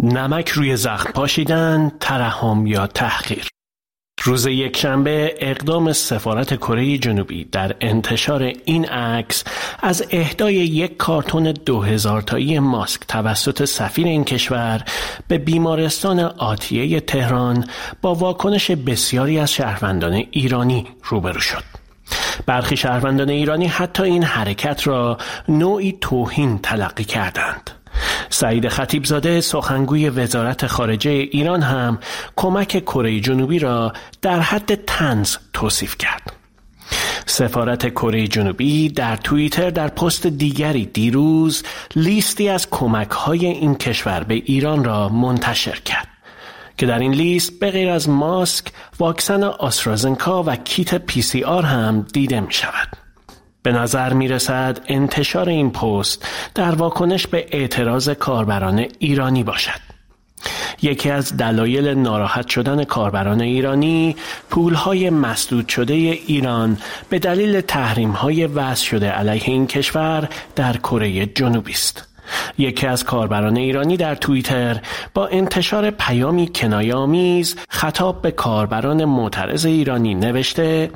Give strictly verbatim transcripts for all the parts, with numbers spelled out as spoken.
نمک روی زخم پاشیدن، ترحم یا تحقیر. روز یکشنبه اقدام سفارت کره جنوبی در انتشار این عکس از اهدای یک کارتون دو هزار تایی ماسک توسط سفیر این کشور به بیمارستان آتیه تهران با واکنش بسیاری از شهروندان ایرانی روبرو شد. برخی شهروندان ایرانی حتی این حرکت را نوعی توهین تلقی کردند. سعید خطیبزاده سخنگوی وزارت خارجه ایران هم کمک کره جنوبی را در حد طنز توصیف کرد. سفارت کره جنوبی در توییتر در پست دیگری دیروز لیستی از کمک‌های این کشور به ایران را منتشر کرد که در این لیست به غیر از ماسک، واکسن آسترازنکا و کیت پی سی آر هم دیده می شود. به نظر می رسد انتشار این پست در واکنش به اعتراض کاربران ایرانی باشد. یکی از دلایل ناراحت شدن کاربران ایرانی پولهای مسدود شده ایران به دلیل تحریم‌های وضع شده علیه این کشور در کره جنوبی است. یکی از کاربران ایرانی در توییتر با انتشار پیامی کنایه‌آمیز خطاب به کاربران معترض ایرانی نوشته: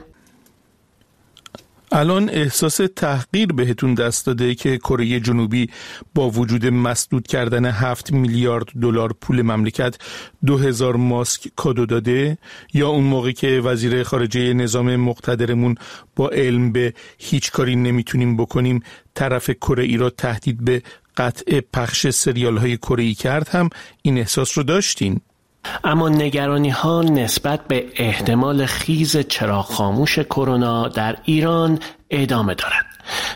الان احساس تحقیر بهتون دست داده که کره جنوبی با وجود مسدود کردن هفت میلیارد دلار پول مملکت دو هزار ماسک کادو داده، یا اون موقع که وزیر خارجه نظام مقتدرمون با علم به هیچ کاری نمیتونیم بکنیم طرف کره ای را تهدید به قطع پخش سریال های کره ای کرد هم این احساس رو داشتین؟ اما نگرانی ها نسبت به احتمال خیز چراغ خاموش کرونا در ایران ادامه دارد.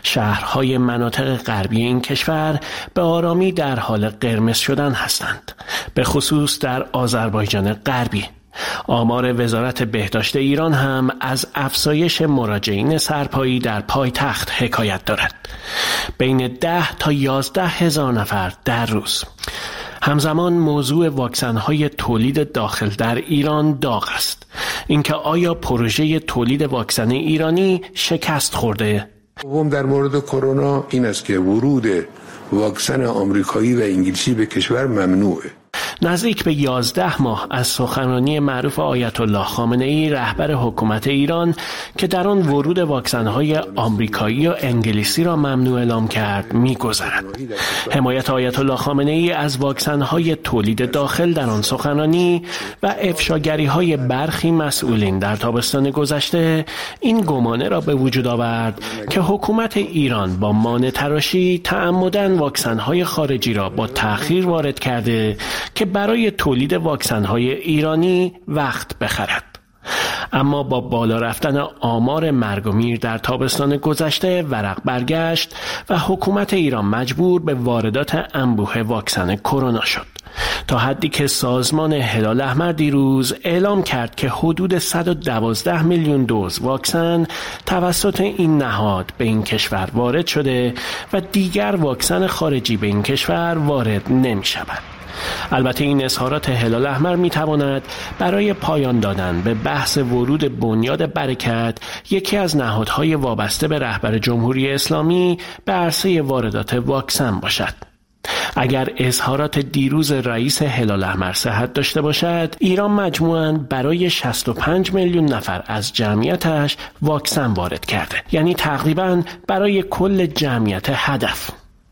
شهرهای مناطق غربی این کشور به آرامی در حال قرمز شدن هستند، به خصوص در آذربایجان غربی. آمار وزارت بهداشت ایران هم از افزایش مراجعین سرپایی در پایتخت حکایت دارد، بین ده تا یازده هزار نفر در روز. همزمان موضوع واکسن‌های تولید داخل در ایران داغ است. اینکه آیا پروژه تولید واکسن ایرانی شکست خورده؟ دوم در مورد کرونا این است که ورود واکسن آمریکایی و انگلیسی به کشور ممنوعه. نزدیک به یازده ماه از سخنرانی معروف آیت الله خامنه‌ای رهبر حکومت ایران که در آن ورود واکسن‌های آمریکایی و انگلیسی را ممنوع اعلام کرد می‌گذرد. حمایت آیت الله خامنه‌ای از واکسن‌های تولید داخل در آن سخنرانی و افشاگری‌های برخی مسئولین در تابستان گذشته این گمانه را به وجود آورد که حکومت ایران با مانع تراشی تعمداً واکسن‌های خارجی را با تأخیر وارد کرده که برای تولید واکسن‌های ایرانی وقت بخرد. اما با بالا رفتن آمار مرگ و میر در تابستان گذشته ورق برگشت و حکومت ایران مجبور به واردات انبوه واکسن کرونا شد، تا حدی که سازمان هلال احمر دیروز اعلام کرد که حدود صد و دوازده میلیون دوز واکسن توسط این نهاد به این کشور وارد شده و دیگر واکسن خارجی به این کشور وارد نمی شود. البته این اظهارات هلال احمر می تواند برای پایان دادن به بحث ورود بنیاد برکت، یکی از نهادهای وابسته به رهبر جمهوری اسلامی، به عرصه واردات واکسن باشد. اگر اظهارات دیروز رئیس هلال احمر صحت داشته باشد، ایران مجموعاً برای شصت و پنج میلیون نفر از جمعیتش واکسن وارد کرده، یعنی تقریباً برای کل جمعیت هدف.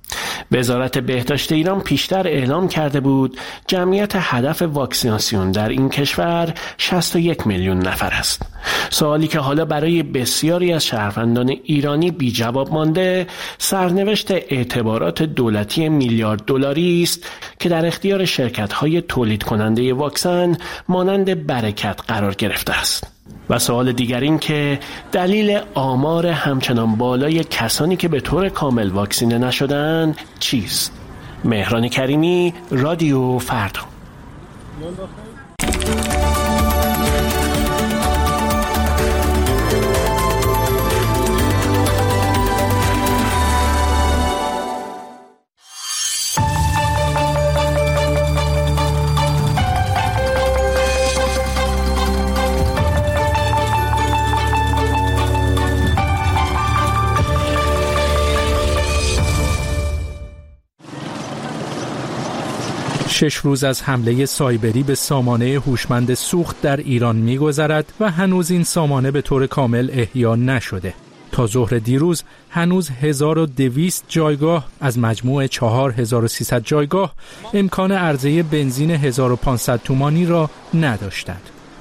وزارت بهداشت ایران پیشتر اعلام کرده بود جمعیت هدف واکسیناسیون در این کشور شصت و یک میلیون نفر است. سوالی که حالا برای بسیاری از شهروندان ایرانی بی جواب مانده، سرنوشت اعتبارات دولتی میلیارد دلاری است که در اختیار شرکت‌های تولید کننده واکسن مانند برکت قرار گرفته است. و سوال دیگر این که دلیل آمار همچنان بالای کسانی که به طور کامل واکسینه نشدن چیست؟ مهران کریمی، رادیو فردا. شش روز از حمله سایبری به سامانه هوشمند سوخت در ایران می‌گذرد و هنوز این سامانه به طور کامل احیا نشده. تا ظهر دیروز هنوز هزار و دویست جایگاه از مجموع چهار هزار و سیصد جایگاه امکان عرضه بنزین هزار و پانصد تومانی را نداشتند.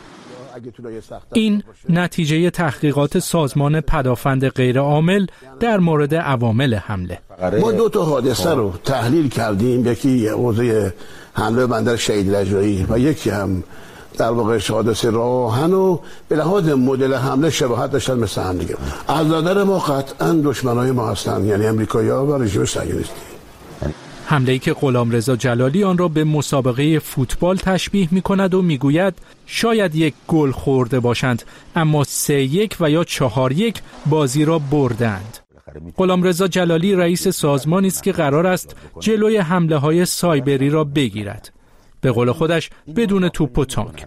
این نتیجه تحقیقات سازمان پدافند غیرعامل در مورد عوامل حمله. ما دو تا حادثه رو تحلیل کردیم، یکی حوزه حمله بندر شهید رجایی و یکی هم در واقع حادثه راه آهن و به لحاظ مدل حمله شباهت داشتن مثل هم دیگه. از نظر ما قطعا دشمنای ما هستن، یعنی امریکایی‌ها و رژیم صهیونیستی. حمله‌ای که غلامرضا جلالی آن را به مسابقه فوتبال تشبیه می‌کند و می‌گوید شاید یک گل خورده باشند اما سه یک و یا چهار یک بازی را بردند. غلامرضا جلالی رئیس سازمانی است که قرار است جلوی حمله‌های سایبری را بگیرد. به قول خودش بدون توپ و تانک.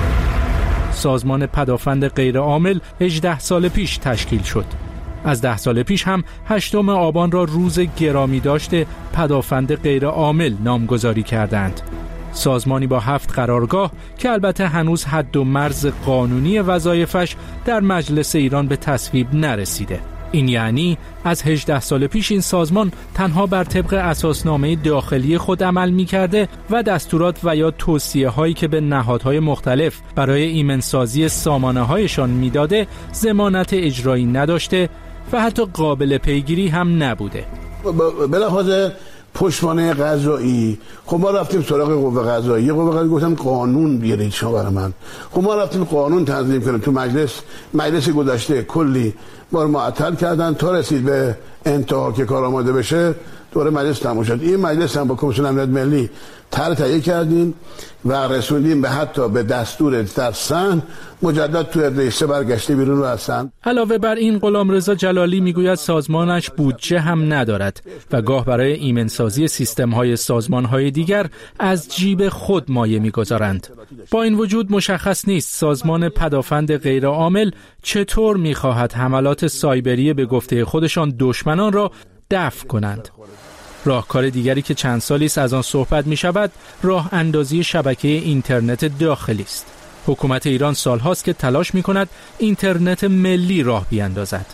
سازمان پدافند غیرعامل هجده سال پیش تشکیل شد. از ده سال پیش هم هشتم آبان را روز گرامی داشته پدافند غیرعامل نامگذاری کردند. سازمانی با هفت قرارگاه که البته هنوز حد و مرز قانونی وظایفش در مجلس ایران به تصویب نرسیده. این یعنی از هجده سال پیش این سازمان تنها بر طبق اساسنامه داخلی خود عمل می‌کرده و دستورات و یا توصیه‌هایی که به نهادهای مختلف برای ایمنسازی سامانه‌هایشان میداده ضمانت اجرایی نداشته و حتی قابل پیگیری هم نبوده. به لحاظ پشتوانه قضایی خب ما رفتیم سراغ قوه قضاییه، قوه قضاییه گفتم قانون بیارید شما برای من. خب ما رفتیم قانون تنظیم کردیم، تو مجلس مجلس گذشته کلی ما رو معطل کردن تا رسید به انتها که کار آماده بشه دوره مجلس تموم شد. این مجلس هم با کمیسیون امنیت ملی طرح تهیه کردیم و رسوندیم به حتی به دستور در سن مجدد تو رئیسه برگشته بیرون رو هستن. علاوه بر این غلامرضا جلالی میگوید سازمانش بودجه هم ندارد و گاه برای ایمنسازی سیستم‌های سازمان‌های دیگر از جیب خود مایه می‌گذارند. با این وجود مشخص نیست سازمان پدافند غیرعامل چطور می‌خواهد حملات سایبری به گفته خودشان دشمنان را دفع کنند. راهکار دیگری که چند سالی است از آن صحبت می شود راه اندازی شبکه اینترنت داخلی است. حکومت ایران سالهاست که تلاش می کند اینترنت ملی راه بیاندازد.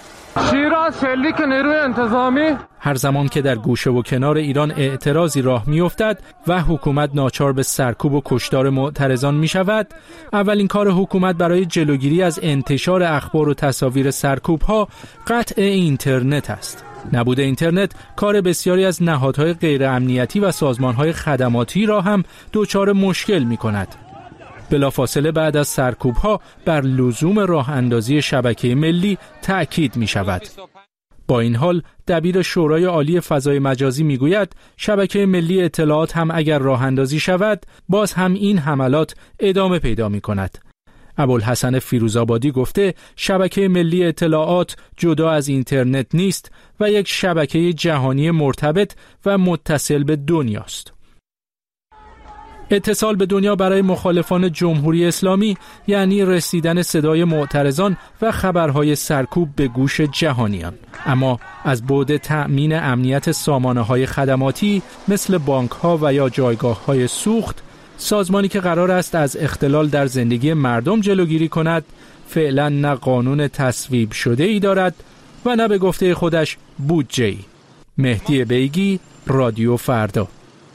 شیراز فعلی که نیروی انتظامی هر زمان که در گوشه و کنار ایران اعتراضی راه می افتد و حکومت ناچار به سرکوب و کشتار معترضان می شود، اولین کار حکومت برای جلوگیری از انتشار اخبار و تصاویر سرکوب ها قطع اینترنت است. نبود اینترنت کار بسیاری از نهادهای غیر امنیتی و سازمانهای خدماتی را هم دچار مشکل می کند. بلافاصله بعد از سرکوب‌ها بر لزوم راه اندازی شبکه ملی تأکید می شود. با این حال دبیر شورای عالی فضای مجازی می گوید شبکه ملی اطلاعات هم اگر راه اندازی شود باز هم این حملات ادامه پیدا می کند. ابوالحسن فیروزآبادی گفته شبکه ملی اطلاعات جدا از اینترنت نیست و یک شبکه جهانی مرتبط و متصل به دنیاست. اتصال به دنیا برای مخالفان جمهوری اسلامی یعنی رسیدن صدای معترضان و خبرهای سرکوب به گوش جهانیان. اما از بعد تأمین امنیت سامانه‌های خدماتی مثل بانک‌ها و یا جایگاه‌های سوخت، سازمانی که قرار است از اختلال در زندگی مردم جلوگیری کند، فعلا نه قانون تصویب شده ای دارد و نه به گفته خودش بودجه ای. مهدی بیگی، رادیو فردا.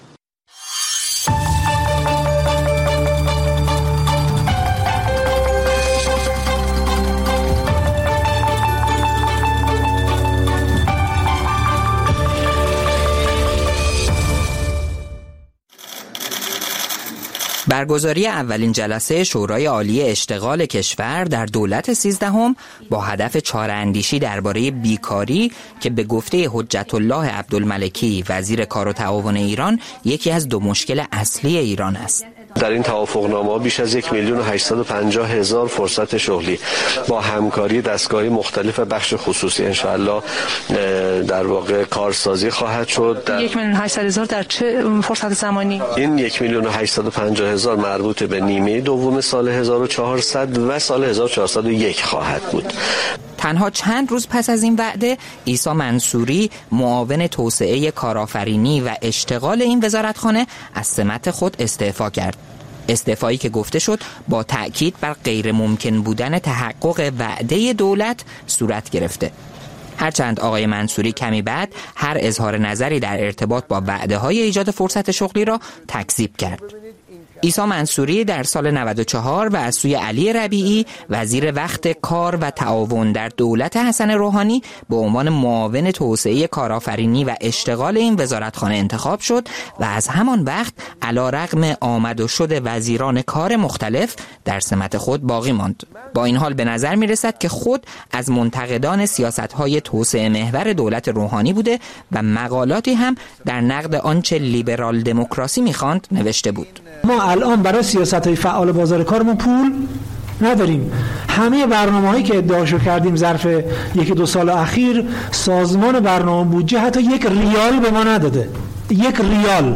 برگزاری اولین جلسه شورای عالی اشتغال کشور در دولت سیزدهم با هدف چاره‌اندیشی درباره بیکاری که به گفته حجت الله عبدالملکی وزیر کار و تعاون ایران یکی از دو مشکل اصلی ایران است. در این توافقنامه بیش از یک میلیون و هشتصد و پنجاه هزار فرصت شغلی با همکاری دستگاه‌های مختلف بخش خصوصی انشاءالله در واقع کارسازی خواهد شد. یک میلیون و هشتصد هزار در چه فرصت زمانی؟ این یک میلیون و هشتصد و پنجاه هزار مربوط به نیمه دوم سال هزار و چهارصد و سال هزار و چهارصد و یک خواهد بود. تنها چند روز پس از این وعده، عیسی منصوری معاون توسعه کارآفرینی و اشتغال این وزارتخانه از سمت خود استعفا کرد. استعفایی که گفته شد با تأکید بر غیر ممکن بودن تحقق وعده دولت صورت گرفته. هرچند آقای منصوری کمی بعد هر اظهار نظری در ارتباط با وعده های ایجاد فرصت شغلی را تکذیب کرد. عیسی منصوری در سال نود و چهار و از سوی علی ربیعی وزیر وقت کار و تعاون در دولت حسن روحانی به عنوان معاون توسعه کارآفرینی و اشتغال این وزارتخانه انتخاب شد و از همان وقت علیرغم آمد و شد وزیران کار مختلف در سمت خود باقی ماند. با این حال به نظر می رسد که خود از منتقدان سیاست‌های توسعه محور دولت روحانی بوده و مقالاتی هم در نقد آنچه لیبرال دموکراسی می‌خواند نوشته بود. ما الان برای سیاست‌های فعال بازار کارمون پول نداریم. همه برنامه‌هایی که ادعاشو کردیم ظرف یک دو سال اخیر، سازمان برنامه بودجه حتی یک ریال به ما نداده. یک ریال.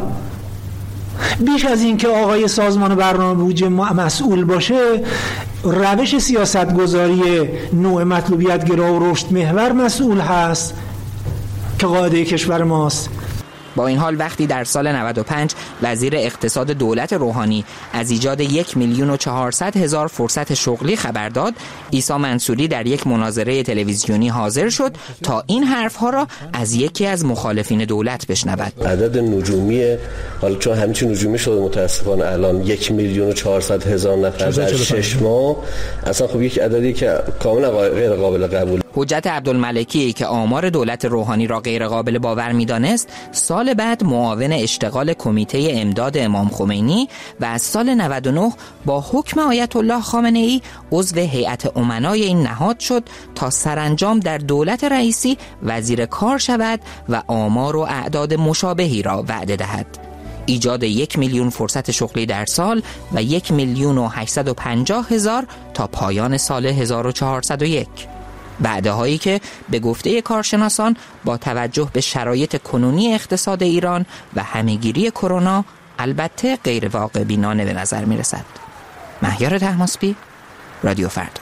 بیش از این که آقای سازمان برنامه بودجه مسئول باشه، روش سیاستگذاری نوع مطلوبیت گرا و رشد محور مسئول هست که قاعده کشور ماست. با این حال وقتی در سال نود و پنج وزیر اقتصاد دولت روحانی از ایجاد یک میلیون و چهارصد هزار فرصت شغلی خبر داد، عیسی منصوری در یک مناظره تلویزیونی حاضر شد تا این حرفها را از یکی از مخالفین دولت بشنود. عدد نجومی، حالا چون همچین نجومی شده متاسفانه الان یک میلیون و چهارصد هزار نفر در شش ماه، اصلا خب یک عددی که کاملا غیر قابل قبول. حجت عبدالملکی که آمار دولت روحانی را غیر قابل باور می‌دانست، سال بعد معاون اشتغال کمیته امداد امام خمینی و از سال نود و نه با حکم آیت الله خامنه‌ای عضو هیئت امنای این نهاد شد تا سرانجام در دولت رئیسی وزیر کار شود و آمار و اعداد مشابهی را وعده دهد. ایجاد یک میلیون فرصت شغلی در سال و یک میلیون و هشتصد و پنجاه هزار تا پایان سال هزار و چهارصد و یک. وعده هایی که به گفته کارشناسان با توجه به شرایط کنونی اقتصاد ایران و همهگیری کرونا البته غیر واقع بینانه به نظر می رسد. مهیار طهماسبی، رادیو فردا.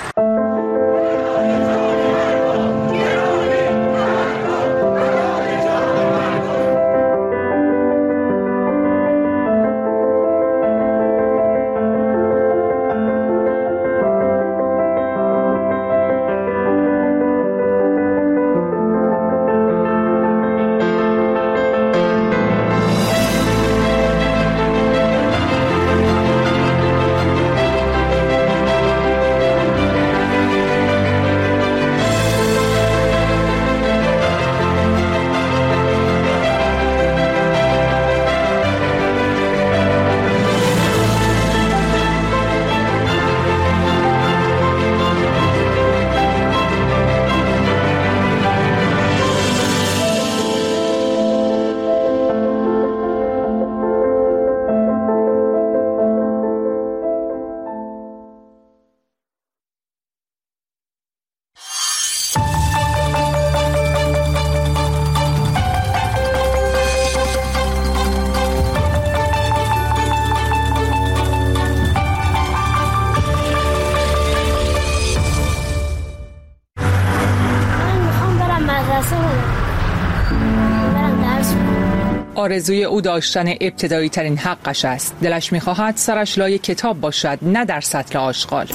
آرزوی او داشتن ابتدایی ترین حقش است. دلش می‌خواهد سرش لای کتاب باشد، نه در سطل آشغال.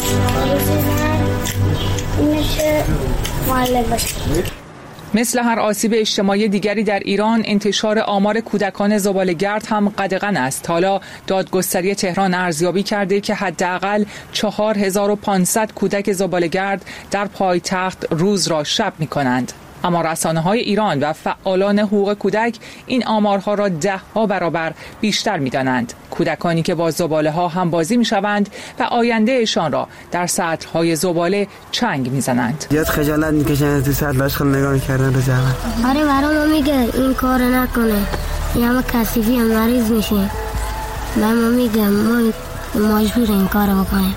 مثل هر آسیب اجتماعی دیگری در ایران، انتشار آمار کودکان زباله‌گرد هم قدغن است. حالا دادگستری تهران ارزیابی کرده که حداقل چهار هزار و پانصد کودک زباله‌گرد در پایتخت روز را شب می‌کنند. اما رسانه‌های ایران و فعالان حقوق کودک این آمارها را ده ها برابر بیشتر می‌دانند. کودکانی که با زباله‌ها هم بازی می‌شوند و آیندهشان را در سطل‌های زباله چنگ می‌زنند. زیاد خجالت می‌کشن تو سطل آشغال نگاه کردن رو زحمت. آره برام میگه این کارو نکنه. این همه کثیفی هم مریض میشه. من میگم ما مجبور این کارو بکنیم.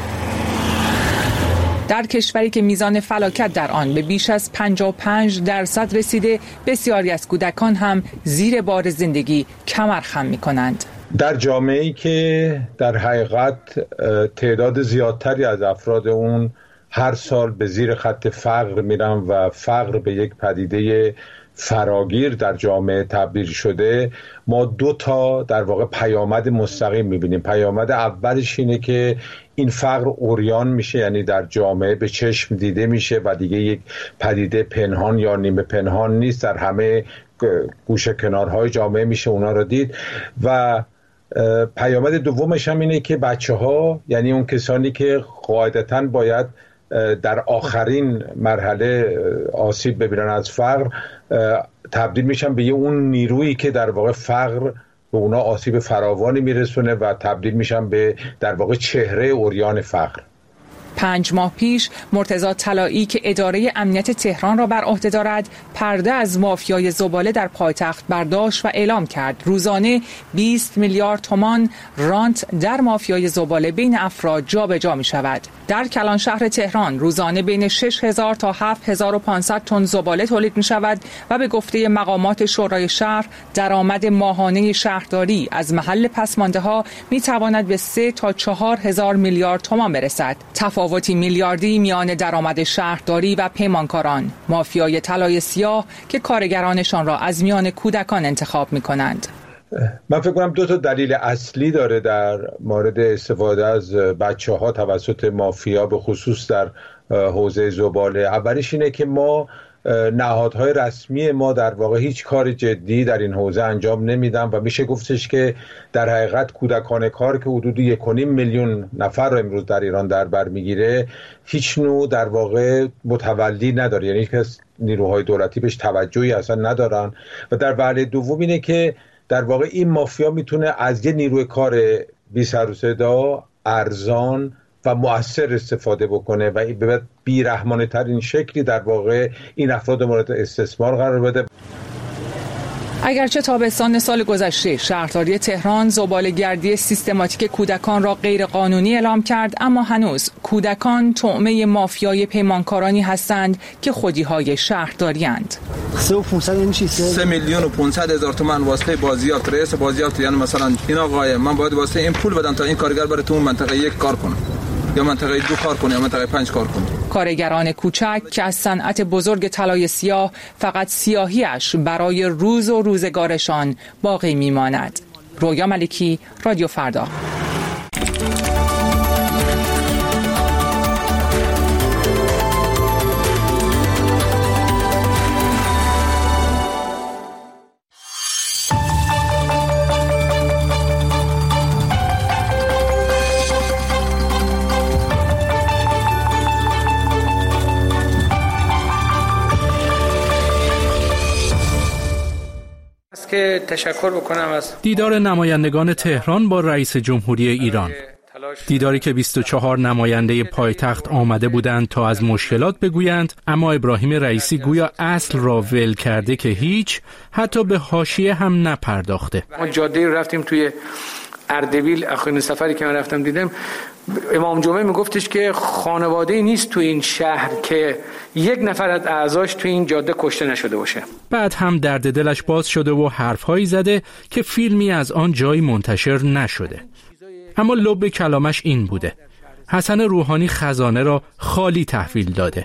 در کشوری که میزان فلاکت در آن به بیش از پنجاه و پنج درصد رسیده، بسیاری از کودکان هم زیر بار زندگی کمر خم می‌کنند. در جامعه‌ای که در حقیقت تعداد زیادتری از افراد اون هر سال به زیر خط فقر میرن و فقر به یک پدیده فراگیر در جامعه تبدیل شده، ما دو تا در واقع پیامد مستقیم میبینیم. پیامد اولش اینه که این فقر عریان میشه، یعنی در جامعه به چشم دیده میشه و دیگه یک پدیده پنهان یا نیمه پنهان نیست، در همه گوشه کنارهای جامعه میشه اونا رو دید. و پیامد دومش هم اینه که بچه ها، یعنی اون کسانی که قاعدتاً باید در آخرین مرحله آسیب ببینن از فقر، تبدیل میشن به یه اون نیرویی که در واقع فقر به اونا آسیب فراوانی میرسونه و تبدیل میشن به در واقع چهره عریان فقر. پنج ماه پیش مرتضی طلایی که اداره امنیت تهران را بر عهده دارد، پرده از مافیای زباله در پایتخت برداشت و اعلام کرد روزانه بیست میلیارد تومان رانت در مافیای زباله بین افراد جابجا می شود. در کلان شهر تهران روزانه بین شش هزار تا هفت هزار و پانصد تن زباله تولید می شود و به گفته مقامات شورای شهر درآمد ماهانه شهرداری از محل پسمانده ها می تواند به سه تا چهار هزار میلیارد تومان برسد. تفاوتی میلیاردی میان درآمد شهرداری و پیمانکاران، مافیای طلای سیاه که کارگرانشان را از میان کودکان انتخاب می کنند. من فکر کنم دو تا دلیل اصلی داره در مورد استفاده از بچه ها توسط مافیا، به خصوص در حوزه زباله. اولیش اینه که ما نهادهای رسمی ما در واقع هیچ کار جدی در این حوزه انجام نمیدن و میشه گفتش که در حقیقت کودکان کار که حدود یک و نیم میلیون نفر رو امروز در ایران در بر میگیره، هیچ نوع در واقع متولی نداره، یعنی که نیروهای دولتی بهش توجهی اصلا ندارن. و در وهله دوم اینه که در واقع این مافیا میتونه از یه نیروی کار بی سر و صدا، ارزان و مؤثر استفاده بکنه و به بیرحمانه ترین شکلی در واقع این افراد مورد استثمار قرار بده. اگرچه تابستان سال گذشته شهرداری تهران زباله‌گردی سیستماتیک کودکان را غیر قانونی اعلام کرد، اما هنوز کودکان طعمه مافیای پیمانکارانی هستند که خودی‌های شهرداری‌اند. سه میلیون و پانصد هزار تومان واسطه بازیافت، رئیس بازیافت، یعنی مثلا این آقای من باید واسطه این پول بدم تا این کارگر بره تو اون منطقه یک کار کنه یا منطقه دو کار کنه یا منطقه پنج کار کنه. کارگران کوچک که از صنعت بزرگ طلای سیاه فقط سیاهیش برای روز و روزگارشان باقی میماند. رویا ملکی، رادیو فردا. که تشکر بکنم از دیدار نمایندگان تهران با رئیس جمهوری ایران، دیداری که بیست و چهار نماینده پایتخت آمده بودند تا از مشکلات بگویند، اما ابراهیم رئیسی گویا اصل را ول کرده که هیچ، حتی به حاشیه هم نپرداخته. ما جاده رفتیم توی اردبیل، آخرین سفری که من رفتم دیدم، امام جمعه میگفتش که خانواده نیست تو این شهر که یک نفر از اعضاش تو این جاده کشته نشده باشه. بعد هم درد دلش باز شده و حرفهایی زده که فیلمی از آن جایی منتشر نشده، اما لب کلامش این بوده: حسن روحانی خزانه را خالی تحویل داده.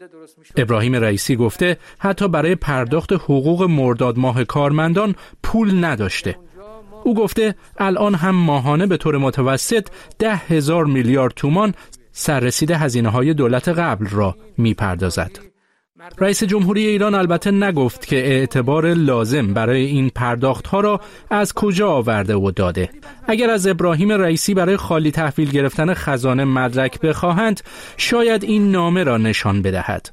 ابراهیم رئیسی گفته حتی برای پرداخت حقوق مرداد ماه کارمندان پول نداشته. او گفته الان هم ماهانه به طور متوسط ده هزار میلیارد تومان سررسید هزینه‌های دولت قبل را می‌پردازد. رئیس جمهوری ایران البته نگفت که اعتبار لازم برای این پرداخت‌ها را از کجا آورده و داده. اگر از ابراهیم رئیسی برای خالی تحویل گرفتن خزانه مدرک بخواهند، شاید این نامه را نشان بدهد.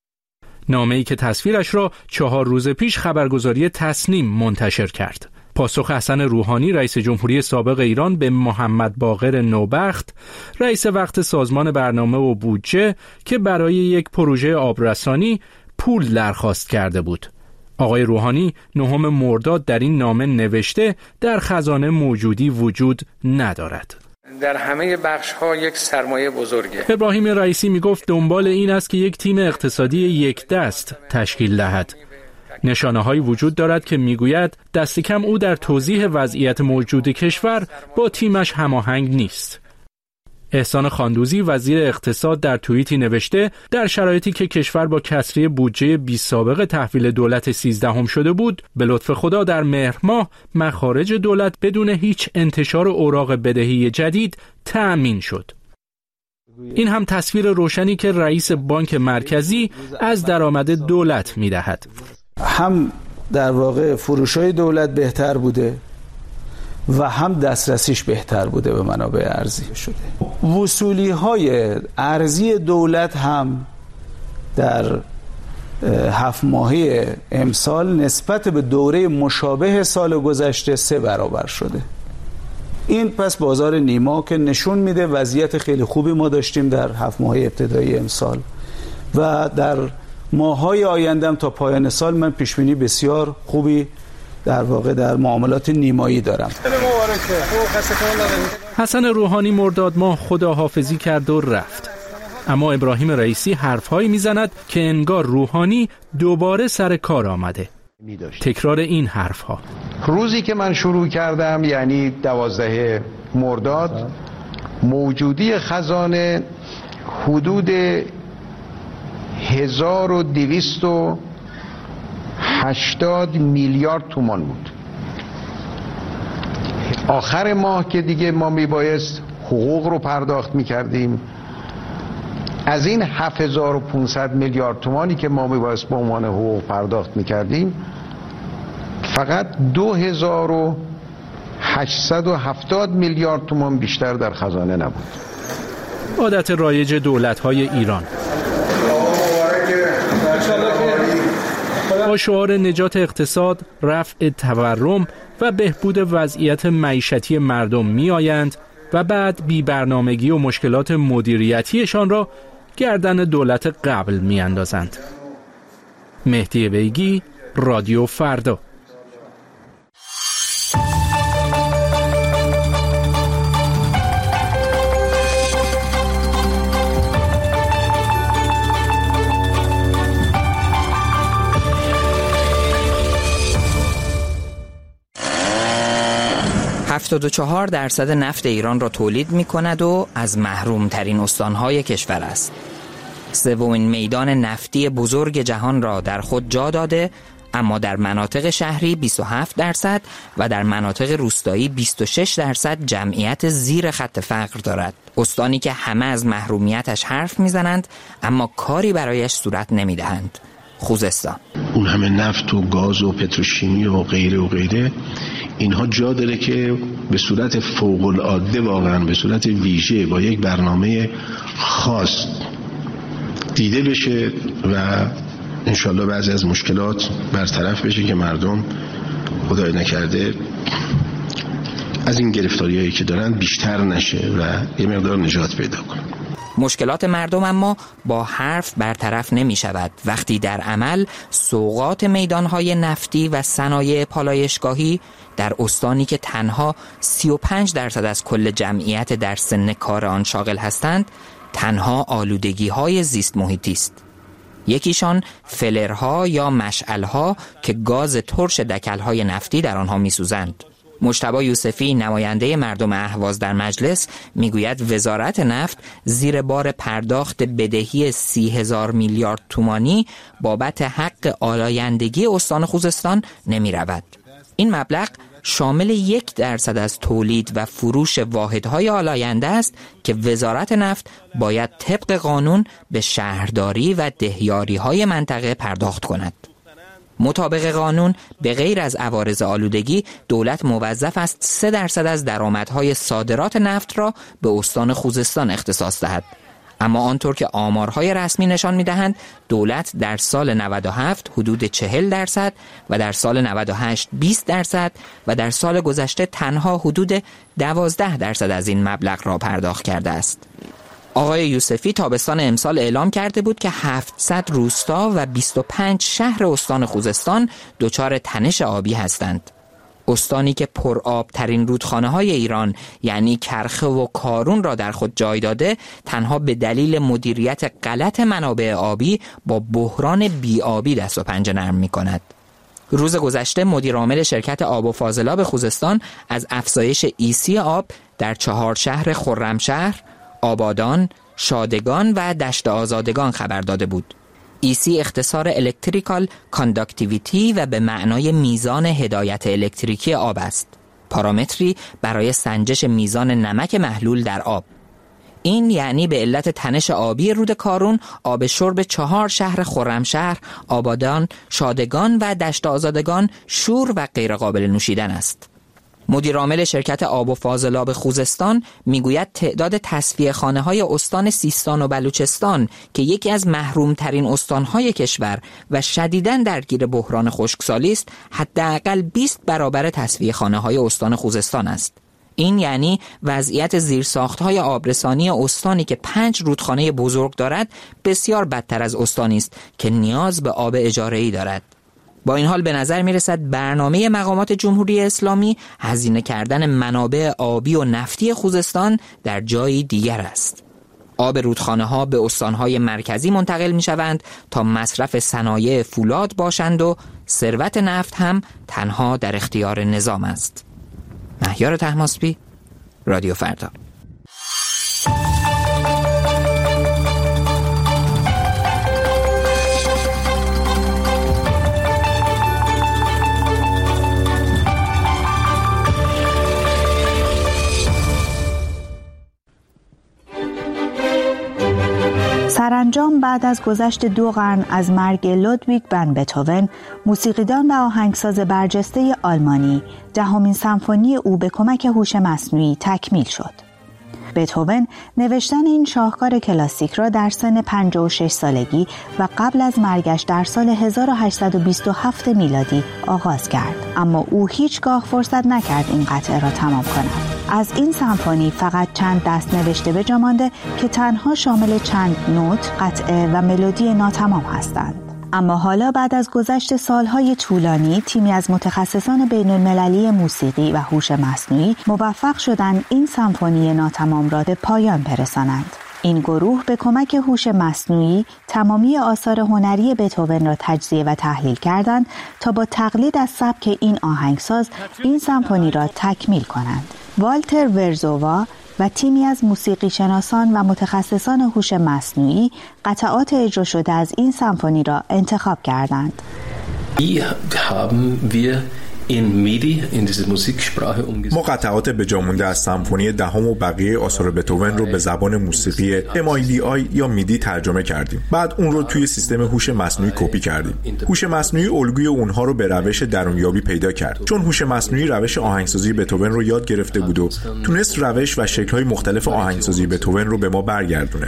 نامه‌ای که تصویرش را چهار روز پیش خبرگزاری تسنیم منتشر کرد. پاسخ حسن روحانی رئیس جمهوری سابق ایران به محمد باقر نوبخت، رئیس وقت سازمان برنامه و بودجه، که برای یک پروژه آبرسانی پول درخواست کرده بود. آقای روحانی نهم مرداد در این نامه نوشته در خزانه موجودی وجود ندارد. در همه بخش‌ها یک سرمایه بزرگه. ابراهیم رئیسی میگفت دنبال این است که یک تیم اقتصادی یک دست تشکیل دهد. نشانه‌هایی وجود دارد که میگوید دست کم او در توضیح وضعیت موجود کشور با تیمش هماهنگ نیست. احسان خاندوزی وزیر اقتصاد در توییتی نوشته در شرایطی که کشور با کسری بودجه بی سابقه تحویل دولت سیزدهم شده بود، به لطف خدا در مهر ماه مخارج دولت بدون هیچ انتشار اوراق بدهی جدید تأمین شد. این هم تصویر روشنی که رئیس بانک مرکزی از درآمد دولت می‌دهد. هم در واقع فروش‌های دولت بهتر بوده و هم دسترسیش بهتر بوده به منابع ارزی شده. وصولی‌های ارزی دولت هم در هفت ماهه امسال نسبت به دوره مشابه سال گذشته سه برابر شده. این پس بازار نیما که نشون میده وضعیت خیلی خوبی ما داشتیم در هفت ماهه ابتدایی امسال و در ماه‌های آینده تا پایان سال من پیشبینی بسیار خوبی در واقع در معاملات نیمایی دارم. حسن روحانی مرداد ماه خداحافظی کرد و رفت. اما ابراهیم رئیسی حرفهایی میزند که انگار روحانی دوباره سر کار آمده. تکرار این حرفها. روزی که من شروع کردم یعنی دوازده مرداد موجودی خزانه حدود هزار و دویست و هشتاد میلیارد تومان بود. آخر ماه که دیگه ما میبایست حقوق رو پرداخت میکردیم، از این هفت هزار و پانصد میلیارد تومانی که ما میبایست به عنوان حقوق پرداخت میکردیم فقط دو هزار و هشتصد و هفتاد میلیارد تومان بیشتر در خزانه نبود. عادت رایج دولت‌های ایران با شعار نجات اقتصاد، رفع تورم و بهبود وضعیت معیشتی مردم می آیند و بعد بی برنامگی و مشکلات مدیریتیشان را گردن دولت قبل می اندازند. مهدی بیگی، رادیو فردا. هفتاد و چهار درصد نفت ایران را تولید می کند و از محروم ترین استانهای کشور است. سومین میدان نفتی بزرگ جهان را در خود جا داده، اما در مناطق شهری بیست و هفت درصد و در مناطق روستایی بیست و شش درصد جمعیت زیر خط فقر دارد. استانی که همه از محرومیتش حرف میزنند اما کاری برایش صورت نمیدهند. خوزستان. اون همه نفت و گاز و پتروشیمی و غیره و غیره، اینها جا داره که به صورت فوق العاده، واقعا به صورت ویژه با یک برنامه خاص دیده بشه و انشالله بعضی از مشکلات برطرف بشه که مردم خدای نکرده از این گرفتاریایی که دارن بیشتر نشه و یه مقدار نجات پیدا کنن. مشکلات مردم اما با حرف برطرف نمی شود وقتی در عمل سوغات میدانهای نفتی و صنایع پالایشگاهی در استانی که تنها سی و پنج درصد از کل جمعیت در سن کار آن شاغل هستند تنها آلودگی های زیست محیطی است. یکیشان فلرها یا مشعلها که گاز ترش دکلهای نفتی در آنها می سوزند. مجتبی یوسفی نماینده مردم اهواز در مجلس میگوید وزارت نفت زیر بار پرداخت بدهی سی هزار میلیارد تومانی بابت حق آلایندگی استان خوزستان نمی رود. این مبلغ شامل یک درصد از تولید و فروش واحدهای آلاینده است که وزارت نفت باید طبق قانون به شهرداری و دهیاریهای منطقه پرداخت کند. مطابق قانون به غیر از عوارض آلودگی دولت موظف است سه درصد از درآمدهای صادرات نفت را به استان خوزستان اختصاص دهد. اما آنطور که آمارهای رسمی نشان می‌دهند دولت در سال نود و هفت حدود چهل درصد و در سال نود و هشت بیست درصد و در سال گذشته تنها حدود دوازده درصد از این مبلغ را پرداخت کرده است. آقای یوسفی تابستان امسال اعلام کرده بود که هفتصد روستا و بیست و پنج شهر استان خوزستان دچار تنش آبی هستند. استانی که پرآب ترین رودخانه های ایران یعنی کرخه و کارون را در خود جای داده تنها به دلیل مدیریت غلط منابع آبی با بحران بی‌آبی دست و پنجه نرم می کند. روز گذشته مدیر عامل شرکت آب و فاضلاب خوزستان از افزایش ایسی آب در چهار شهر خرمشهر، آبادان، شادگان و دشت آزادگان خبر داده بود. ای سی اختصار الکتریکال کانداکتیویتی و به معنای میزان هدایت الکتریکی آب است. پارامتری برای سنجش میزان نمک محلول در آب. این یعنی به علت تنش آبی رود کارون آب شرب چهار شهر خرمشهر، آبادان، شادگان و دشت آزادگان شور و غیر قابل نوشیدن است. مدیر عامل شرکت آب و فاضلاب خوزستان میگوید تعداد تصفیه خانه های استان سیستان و بلوچستان که یکی از محروم ترین استان های کشور و شدیداً درگیر بحران خشکسالی است، حداقل بیست برابر تصفیه خانه های استان خوزستان است. این یعنی وضعیت زیرساخت‌های آبرسانی استانی که پنج رودخانه بزرگ دارد بسیار بدتر از استانی است که نیاز به آب اجاره‌ای دارد. با این حال به نظر می‌رسد برنامه مقامات جمهوری اسلامی هزینه کردن منابع آبی و نفتی خوزستان در جایی دیگر است. آب رودخانه‌ها به استان‌های مرکزی منتقل می‌شوند تا مصرف صنایع فولاد باشند و ثروت نفت هم تنها در اختیار نظام است. مهیار طهماسبی، رادیو فردا. سرانجام بعد از گذشت دو قرن از مرگ لودویگ ون بتهوون، موسیقیدان و آهنگساز برجسته آلمانی، دهمین سمفونی او به کمک هوش مصنوعی تکمیل شد. بتهوون نوشتن این شاهکار کلاسیک را در سن پنجاه و شش سالگی و قبل از مرگش در سال هزار و هشتصد و بیست و هفت میلادی آغاز کرد، اما او هیچگاه فرصت نکرد این قطعه را تمام کند. از این سمفونی فقط چند دست نوشته به جا مانده که تنها شامل چند نوت، قطعه و ملودی ناتمام هستند. اما حالا بعد از گذشت سالهای طولانی، تیمی از متخصصان بین المللی موسیقی و هوش مصنوعی موفق شدند این سمفونی ناتمام را به پایان برسانند. این گروه به کمک هوش مصنوعی تمامی آثار هنری بتهوون را تجزیه و تحلیل کردند تا با تقلید از سبک این آهنگساز این سمفونی را تکمیل کنند. والتر ورزووا و تیمی از موسیقی شناسان و متخصصان هوش مصنوعی قطعات اجرا شده از این سمفونی را انتخاب کردند. ما قطعات به جا مونده از سمفونی دهم و بقیه آثار بتهوون رو به زبان موسیقی ام آی دی آی یا میدی ترجمه کردیم. بعد اون رو توی سیستم هوش مصنوعی کپی کردیم. هوش مصنوعی الگوی اونها رو به روش درونیابی پیدا کرد. چون هوش مصنوعی روش آهنگسازی بتهوون رو یاد گرفته بود و تونست روش و شکل‌های مختلف آهنگسازی بتهوون رو به ما برگردونه.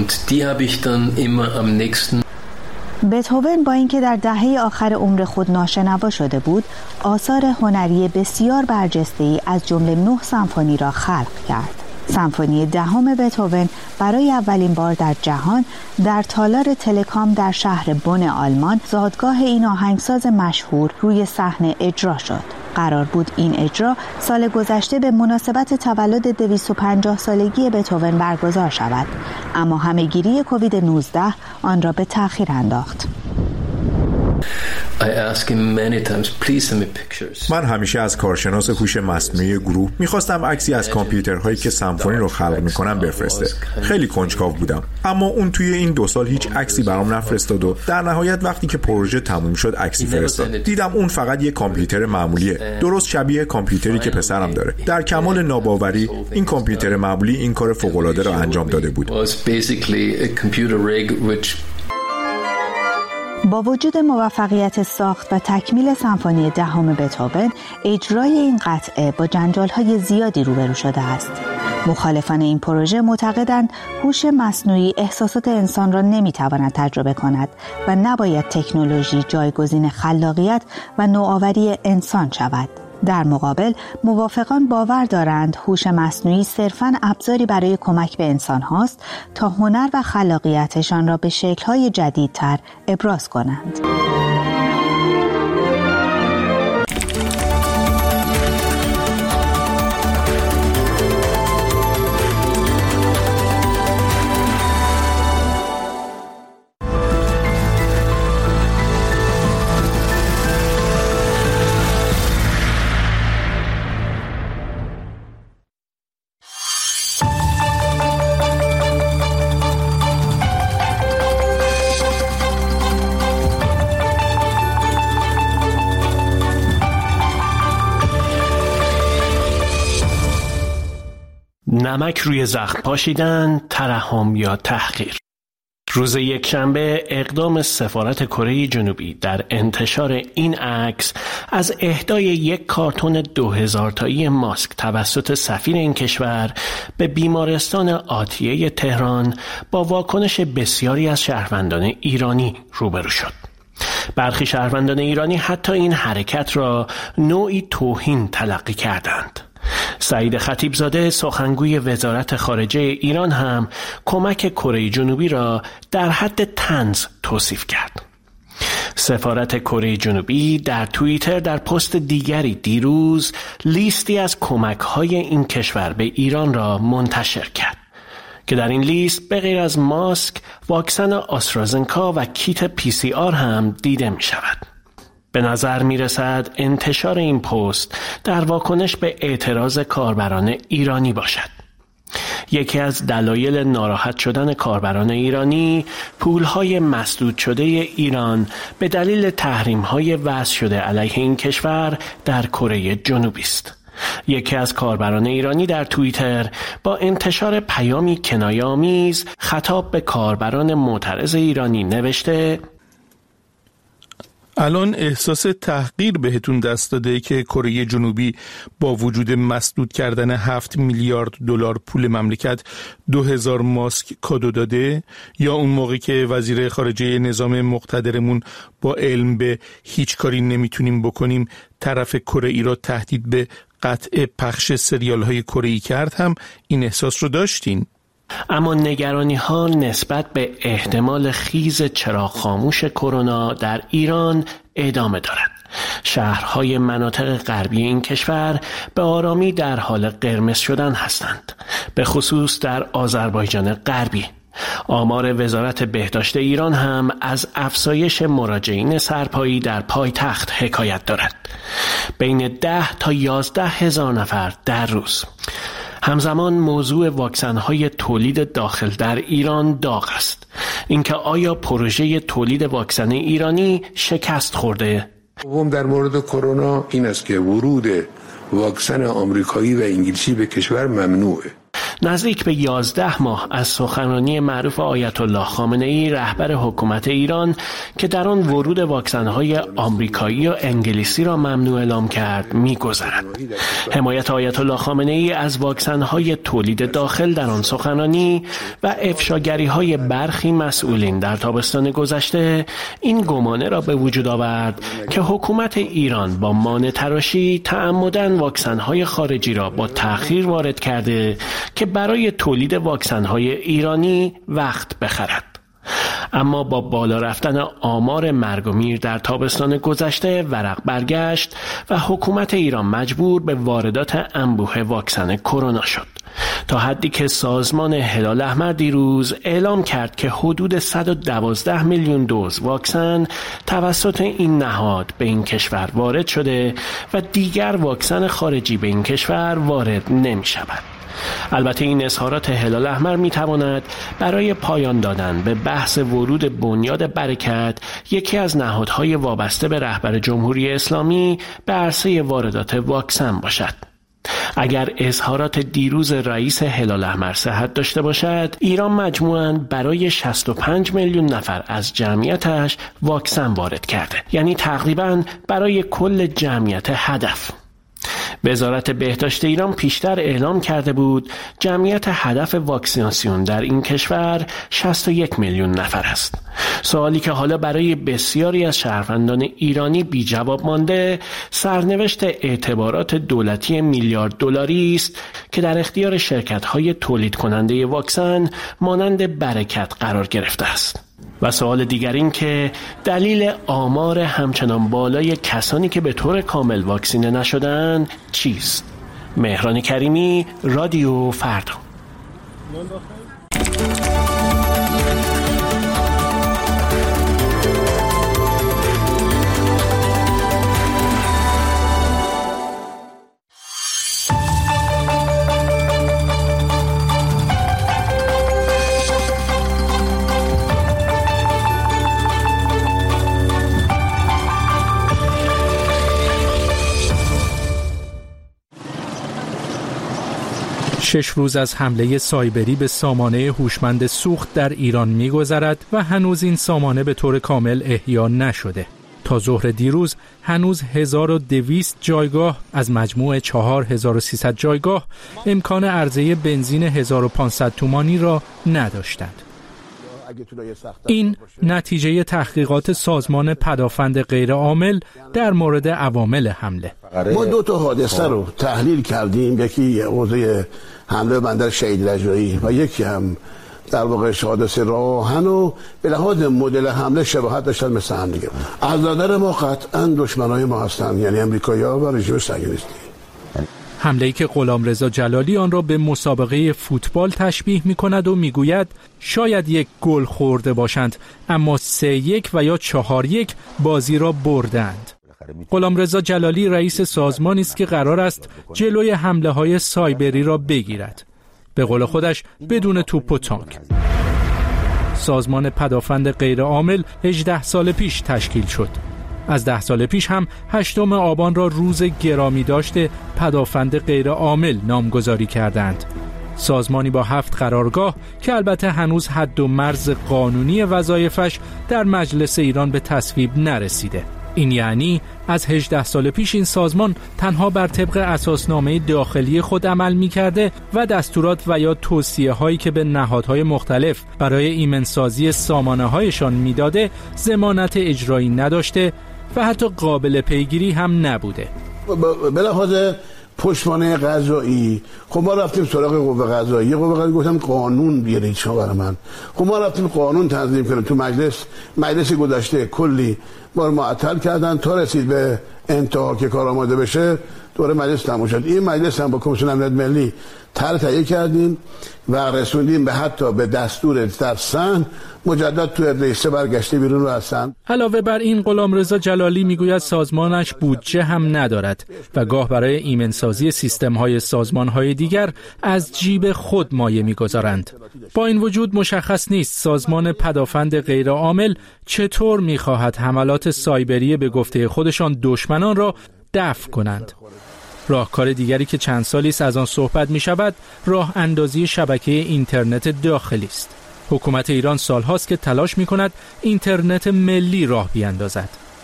بتهوون با اینکه در دهه آخر عمر خود ناشنوا شده بود، آثار هنری بسیار برجسته‌ای از جمله نه سمفونی را خلق کرد. سمفونی دهم بتهوون برای اولین بار در جهان در تالار تلکام در شهر بن آلمان، زادگاه این آهنگساز مشهور، روی صحنه اجرا شد. قرار بود این اجرا سال گذشته به مناسبت تولد دویست و پنجاه سالگی بتهوون برگزار شود، اما همه‌گیری کووید نوزده آن را به تأخیر انداخت. من همیشه از کارشناس هوش مصنوعی گروه میخواستم عکسی از کامپیوترهایی که سمفونی رو خلق میکنن بفرسته. خیلی کنجکاو بودم، اما اون توی این دو سال هیچ عکسی برام نفرستاد و در نهایت وقتی که پروژه تموم شد عکسی فرستاد. دیدم اون فقط یه کامپیوتر معمولیه، درست شبیه کامپیوتری که پسرم داره. در کمال ناباوری این کامپیوتر معمولی این کار فوق‌العاده رو انجام داده بود. با وجود موفقیت ساخت و تکمیل سمفونی دهم بتهوون، اجرای این قطعه با جنجال‌های زیادی روبرو شده است. مخالفان این پروژه معتقدند هوش مصنوعی احساسات انسان را نمی‌تواند تجربه کند و نباید تکنولوژی جایگزین خلاقیت و نوآوری انسان شود. در مقابل، موافقان باور دارند هوش مصنوعی صرفاً ابزاری برای کمک به انسان هاست تا هنر و خلاقیتشان را به شکل‌های جدیدتر ابراز کنند. نمک روی زخم پاشیدن، ترحم یا تحقیر. روز یکشنبه اقدام سفارت کره جنوبی در انتشار این عکس از اهدای یک کارتون دو هزار تایی ماسک توسط سفیر این کشور به بیمارستان آتیه تهران با واکنش بسیاری از شهروندان ایرانی روبرو شد. برخی شهروندان ایرانی حتی این حرکت را نوعی توهین تلقی کردند. سعید خطیبزاده سخنگوی وزارت خارجه ایران هم کمک کره جنوبی را در حد طنز توصیف کرد. سفارت کره جنوبی در توییتر در پست دیگری دیروز لیستی از کمک‌های این کشور به ایران را منتشر کرد که در این لیست به غیر از ماسک، واکسن آسترازنکا و کیت پی سی آر هم دیده می شود. به نظر می رسد انتشار این پست در واکنش به اعتراض کاربران ایرانی باشد. یکی از دلایل ناراحت شدن کاربران ایرانی پولهای مسدود شده ایران به دلیل تحریم‌های وضع شده علیه این کشور در کره جنوبی است. یکی از کاربران ایرانی در توییتر با انتشار پیامی کنایه‌آمیز خطاب به کاربران معترض ایرانی نوشته: الان احساس تحقیر بهتون دست داده که کره جنوبی با وجود مسدود کردن هفت میلیارد دلار پول مملکت دو هزار ماسک کادو داده، یا اون موقع که وزیر خارجه نظام مقتدرمون با علم به هیچ کاری نمیتونیم بکنیم طرف کره ای را تهدید به قطع پخش سریال های کره ای کرد هم این احساس رو داشتین؟ اما نگرانی ها نسبت به احتمال خیز چراغ خاموش کرونا در ایران ادامه دارد. شهرهای مناطق غربی این کشور به آرامی در حال قرمز شدن هستند، به خصوص در آذربایجان غربی. آمار وزارت بهداشت ایران هم از افزایش مراجعین سرپایی در پایتخت حکایت دارد، بین ده تا یازده هزار نفر در روز. همزمان موضوع واکسن‌های تولید داخل در ایران داغ است. اینکه آیا پروژه تولید واکسن ایرانی شکست خورده؟ دوم در مورد کرونا این است که ورود واکسن آمریکایی و انگلیسی به کشور ممنوعه. نزدیک به یازده ماه از سخنرانی معروف آیت الله خامنه ای رهبر حکومت ایران که در آن ورود واکسن‌های آمریکایی و انگلیسی را ممنوع اعلام کرد می‌گذرد. حمایت آیت الله خامنه ای از واکسن‌های تولید داخل در آن سخنرانی و افشاگری‌های برخی مسئولین در تابستان گذشته این گمانه را به وجود آورد که حکومت ایران با مانع تراشی تعمداً واکسن‌های خارجی را با تأخیر وارد کرده که برای تولید واکسن‌های ایرانی وقت بخرد. اما با بالا رفتن آمار مرگ و میر در تابستان گذشته ورق برگشت و حکومت ایران مجبور به واردات انبوه واکسن کرونا شد، تا حدی که سازمان هلال احمر دیروز اعلام کرد که حدود صد و دوازده میلیون دوز واکسن توسط این نهاد به این کشور وارد شده و دیگر واکسن خارجی به این کشور وارد نمی شود. البته این اظهارات هلال احمر می تواند برای پایان دادن به بحث ورود بنیاد برکت، یکی از نهادهای وابسته به رهبر جمهوری اسلامی، به عرصه واردات واکسن باشد. اگر اظهارات دیروز رئیس هلال احمر صحت داشته باشد، ایران مجموعاً برای شصت و پنج میلیون نفر از جمعیتش واکسن وارد کرده، یعنی تقریباً برای کل جمعیت هدف. وزارت بهداشت ایران پیشتر اعلام کرده بود جمعیت هدف واکسیناسیون در این کشور شصت و یک میلیون نفر است. سوالی که حالا برای بسیاری از شهروندان ایرانی بی جواب مانده، سرنوشت اعتبارات دولتی میلیارد دلاری است که در اختیار شرکت‌های تولید کننده واکسن مانند برکت قرار گرفته است. و سوال دیگر این که دلیل آمار همچنان بالای کسانی که به طور کامل واکسینه نشدن چیست؟ مهران کریمی، رادیو فردا. شش روز از حمله سایبری به سامانه هوشمند سوخت در ایران می‌گذرد و هنوز این سامانه به طور کامل احیا نشده. تا ظهر دیروز هنوز هزار و دویست جایگاه از مجموع چهار هزار و سیصد جایگاه امکان عرضه بنزین هزار و پانصد تومانی را نداشتند. این نتیجه تحقیقات سازمان پدافند غیرعامل در مورد عوامل حمله. ما دو تا حادثه رو تحلیل کردیم، یکی حوزه حمله بندر شهید رجایی و یکی هم در واقع حادثه راه آهن و به لحاظ مدل حمله شباهت داشتن مثل هم دیگه. از نظر ما قطعا دشمنای ما هستن، یعنی امریکایی‌ها و رژیم صهیونیستی. حمله‌ای که غلامرضا جلالی آن را به مسابقه فوتبال تشبیه می‌کند و می‌گوید شاید یک گل خورده باشند اما سه یک و یا چهار یک بازی را بردند. غلامرضا جلالی رئیس سازمانی است که قرار است جلوی حمله‌های سایبری را بگیرد. به قول خودش بدون توپ و تانک. سازمان پدافند غیرعامل هجده سال پیش تشکیل شد. از ده سال پیش هم هشتم آبان را روز گرامی داشته پدافند غیرعامل نامگذاری کردند. سازمانی با هفت قرارگاه که البته هنوز حد و مرز قانونی وظایفش در مجلس ایران به تصویب نرسیده. این یعنی از هجده سال پیش این سازمان تنها بر طبق اساسنامه داخلی خود عمل می‌کرده و دستورات و یا توصیه هایی که به نهادهای مختلف برای ایمنسازی سامانه‌هایشان میداده ضمانت اجرایی نداشته و حتی قابل پیگیری هم نبوده. به لحاظ پشتوانه قضایی خب ما رفتیم سراغ قوه قضایی، قوه قضایی گفتم قانون بیارید شما برای من. خب ما رفتیم قانون تنظیم کردیم، تو مجلس مجلسی گذشته کلی ما رو معطل کردن تا رسید به انتها که کار آماده بشه دوره مجلس تموم شد. این مجلس هم با کمیسیون امنیت ملی طرح تهیه کردیم و رسوندیم به حتی به دستور در سن مجدد تو رئیسه برگشته بیرون رو هستن. علاوه بر این غلامرضا جلالی میگوید سازمانش بودجه هم ندارد و گاه برای ایمنسازی سیستم‌های سازمان‌های دیگر از جیب خود مایه می‌گذارند. با این وجود مشخص نیست سازمان پدافند غیرعامل چطور می‌خواهد حملات سایبری به گفته خودشان دشمنان را دفع کنند. راهکار دیگری که چند سالی است از آن صحبت می شود راه اندازی شبکه اینترنت داخلی است. حکومت ایران سالهاست که تلاش می کند اینترنت ملی راه بیاندازد.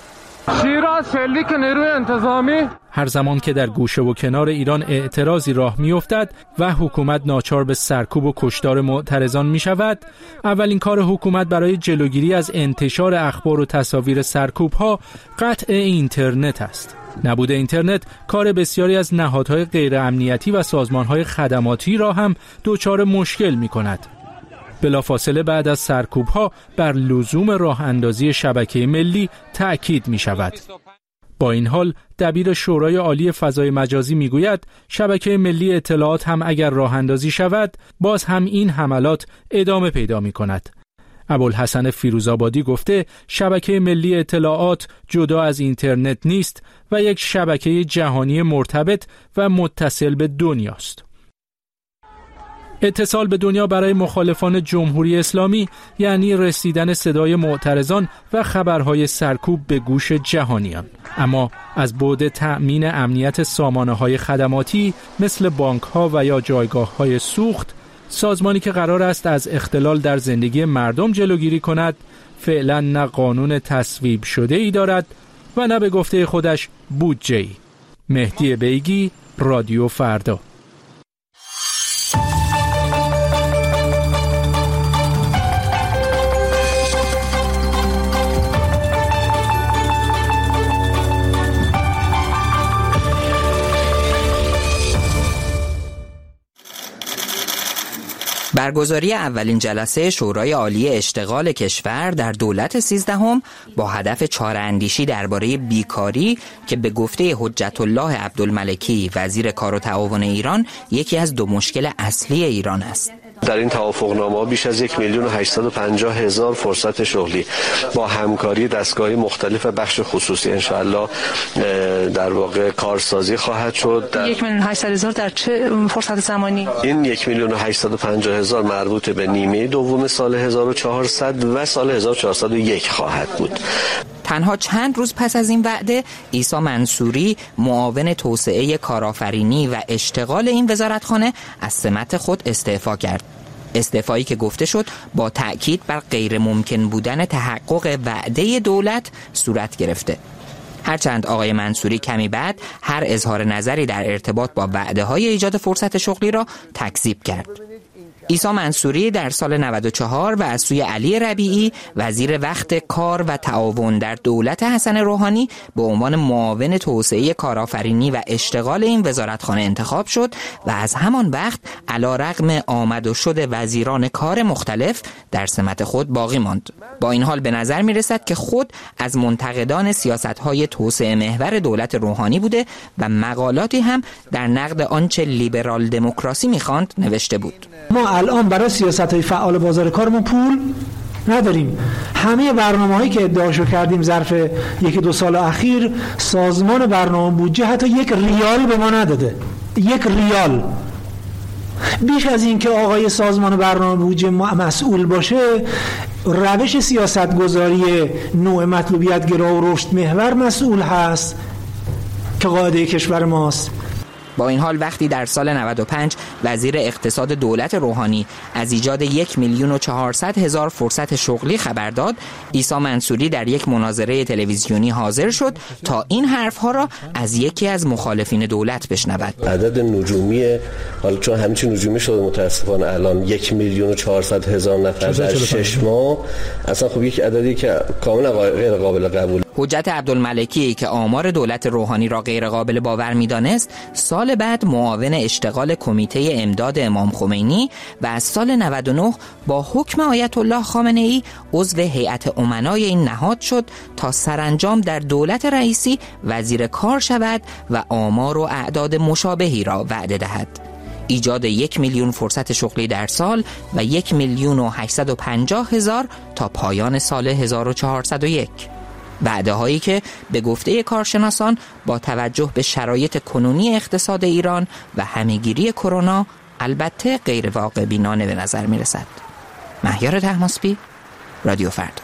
شیراز شلیک نیروی انتظامی هر زمان که در گوشه و کنار ایران اعتراضی راه می افتد و حکومت ناچار به سرکوب و کشتار معترضان می شود، اولین کار حکومت برای جلوگیری از انتشار اخبار و تصاویر سرکوب ها قطع اینترنت است. نبود اینترنت کار بسیاری از نهادهای غیر امنیتی و سازمانهای خدماتی را هم دچار مشکل می کند. بلافاصله بعد از سرکوب‌ها بر لزوم راه اندازی شبکه ملی تأکید می شود. با این حال دبیر شورای عالی فضای مجازی می گوید شبکه ملی اطلاعات هم اگر راه اندازی شود باز هم این حملات ادامه پیدا می کند. ابوالحسن فیروزآبادی گفته شبکه ملی اطلاعات جدا از اینترنت نیست و یک شبکه جهانی مرتبط و متصل به دنیاست. اتصال به دنیا برای مخالفان جمهوری اسلامی یعنی رسیدن صدای معترضان و خبرهای سرکوب به گوش جهانیان. اما از بعد تأمین امنیت سامانه‌های خدماتی مثل بانک‌ها و یا جایگاه‌های سوخت، سازمانی که قرار است از اختلال در زندگی مردم جلوگیری کند، فعلا نه قانون تصویب شده ای دارد و نه به گفته خودش بودجه ای. مهدی بیگی، رادیو فردا. برگزاری اولین جلسه شورای عالی اشتغال کشور در دولت سیزدهم با هدف چاره‌اندیشی درباره بیکاری که به گفته حجت الله عبدالملکی وزیر کار و تعاون ایران یکی از دو مشکل اصلی ایران است. در این توافقنامه بیش از یک میلیون و هشتصد و پنجاه هزار فرصت شغلی با همکاری دستگاه‌های مختلف بخش خصوصی انشاءالله در واقع کارسازی خواهد شد. در یک میلیون و هشتصد هزار در چه فرصت زمانی؟ این یک میلیون و هشتصد و پنجاه هزار مربوط به نیمه دوم سال هزار و چهارصد و سال هزار و چهارصد و یک خواهد بود. تنها چند روز پس از این وعده، عیسی منصوری معاون توسعه کارآفرینی و اشتغال این وزارتخانه از سمت خود استعفا کرد. استعفایی که گفته شد با تأکید بر غیر ممکن بودن تحقق وعده دولت صورت گرفته. هرچند آقای منصوری کمی بعد هر اظهار نظری در ارتباط با وعده های ایجاد فرصت شغلی را تکذیب کرد. عیسی منصوری در سال نود و چهار و از سوی علی ربیعی وزیر وقت کار و تعاون در دولت حسن روحانی به عنوان معاون توسعه کارآفرینی و اشتغال این وزارتخانه انتخاب شد و از همان وقت علیرغم آمد و شد وزیران کار مختلف در سمت خود باقی ماند. با این حال به نظر می رسد که خود از منتقدان سیاست‌های توسعه محور دولت روحانی بوده و مقالاتی هم در نقد آنچه لیبرال دموکراسی می‌خواند نوشته بود. ما الان برای سیاست‌های فعال بازار کارمون پول نداریم. همه برنامه‌هایی که ادعاشو کردیم ظرف یکی دو سال اخیر، سازمان برنامه بودجه حتی یک ریال به ما نداده. یک ریال. بیش از این که آقای سازمان برنامه بودجه مسئول باشه، روش سیاستگذاری نوع مطلوبیت گرا و رشد محور مسئول هست که قاعده کشور ماست. با این حال وقتی در سال نود و پنج وزیر اقتصاد دولت روحانی از ایجاد یک میلیون و چهارصد هزار فرصت شغلی خبر داد، عیسی منصوری در یک مناظره تلویزیونی حاضر شد تا این حرفها را از یکی از مخالفین دولت بشنود. عدد نجومی، حالا چون همچین نجومی شده متاسفانه الان یک میلیون و چهارصد هزار نفر در شش ماه، اصلا خب یک عددی که کاملا غیر قابل قبول. حجت عبدالملکی که آمار دولت روحانی را غیر قابل باور می‌دانست، سال بعد معاون اشتغال کمیته امداد امام خمینی و از سال نود و نه با حکم آیت الله خامنه‌ای عضو هیئت امنای این نهاد شد تا سرانجام در دولت رئیسی وزیر کار شود و آمار و اعداد مشابهی را وعده دهد. ایجاد یک میلیون فرصت شغلی در سال و یک میلیون و هشتصد و پنجاه هزار تا پایان سال هزار و چهارصد و یک. وعده هایی که به گفته کارشناسان با توجه به شرایط کنونی اقتصاد ایران و همهگیری کرونا البته غیر واقع بینانه به نظر می رسد. مهیار طهماسبی، رادیو فردا.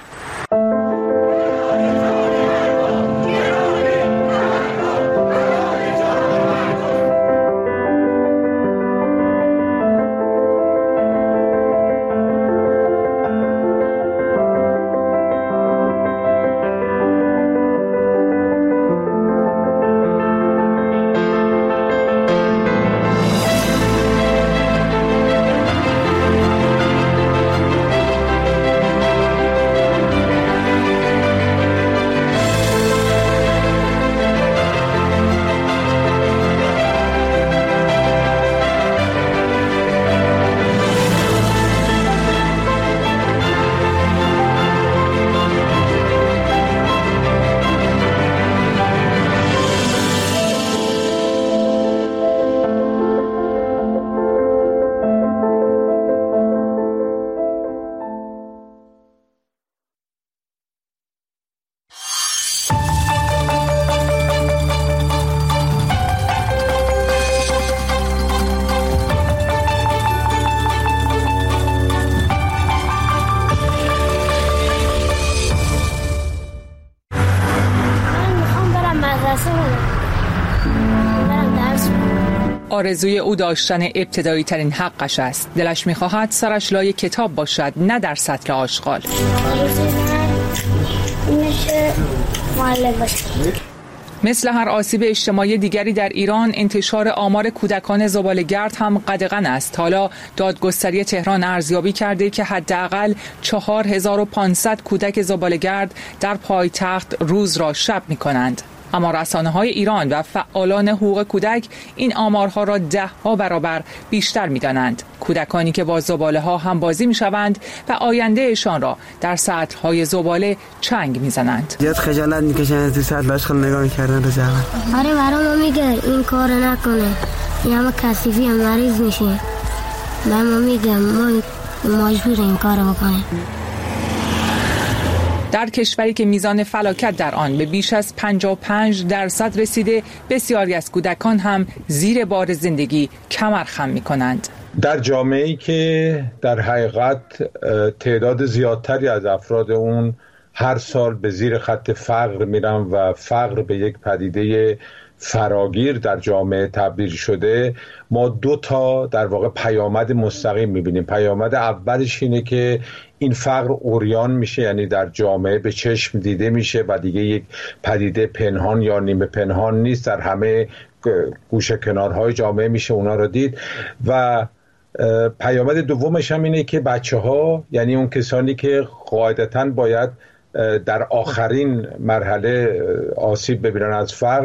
آرزوی او داشتن ابتدایی ترین حقش است. دلش می‌خواهد سرش لای کتاب باشد، نه در سطل آشغال. مثل هر آسیب اجتماعی دیگری در ایران، انتشار آمار کودکان زباله‌گرد هم قدغن است. حالا دادگستری تهران ارزیابی کرده که حداقل چهار هزار و پانصد کودک زباله‌گرد در پایتخت روز را شب می‌کنند. اما رسانه‌های ایران و فعالان حقوق کودک این آمارها را ده ها برابر بیشتر می‌دانند. کودکانی که با زباله‌ها هم بازی می‌شوند و آیندهشان را در سطل‌های زباله چنگ می‌زنند. زیاد خجالت می‌کشن تو سطل آشغال نگاه می‌کردن رو زبان. آره برام میگه این کار نکنه. این همه کثیفی هم مریض میشه. من میگم ما مجبور این کارو بکنیم. در کشوری که میزان فلاکت در آن به بیش از پنجاه و پنج درصد رسیده، بسیاری از کودکان هم زیر بار زندگی کمر خم می‌کنند. در جامعه‌ای که در حقیقت تعداد زیادتری از افراد اون هر سال به زیر خط فقر میرن و فقر به یک پدیده فراگیر در جامعه تبدیل شده، ما دو تا در واقع پیامد مستقیم میبینیم. پیامد اولش اینه که این فقر عریان میشه، یعنی در جامعه به چشم دیده میشه و دیگه یک پدیده پنهان یا نیمه پنهان نیست، در همه گوشه کنارهای جامعه میشه اونا رو دید. و پیامد دومش هم اینه که بچه ها، یعنی اون کسانی که قاعدتاً باید در آخرین مرحله آسیب ببینن از فقر،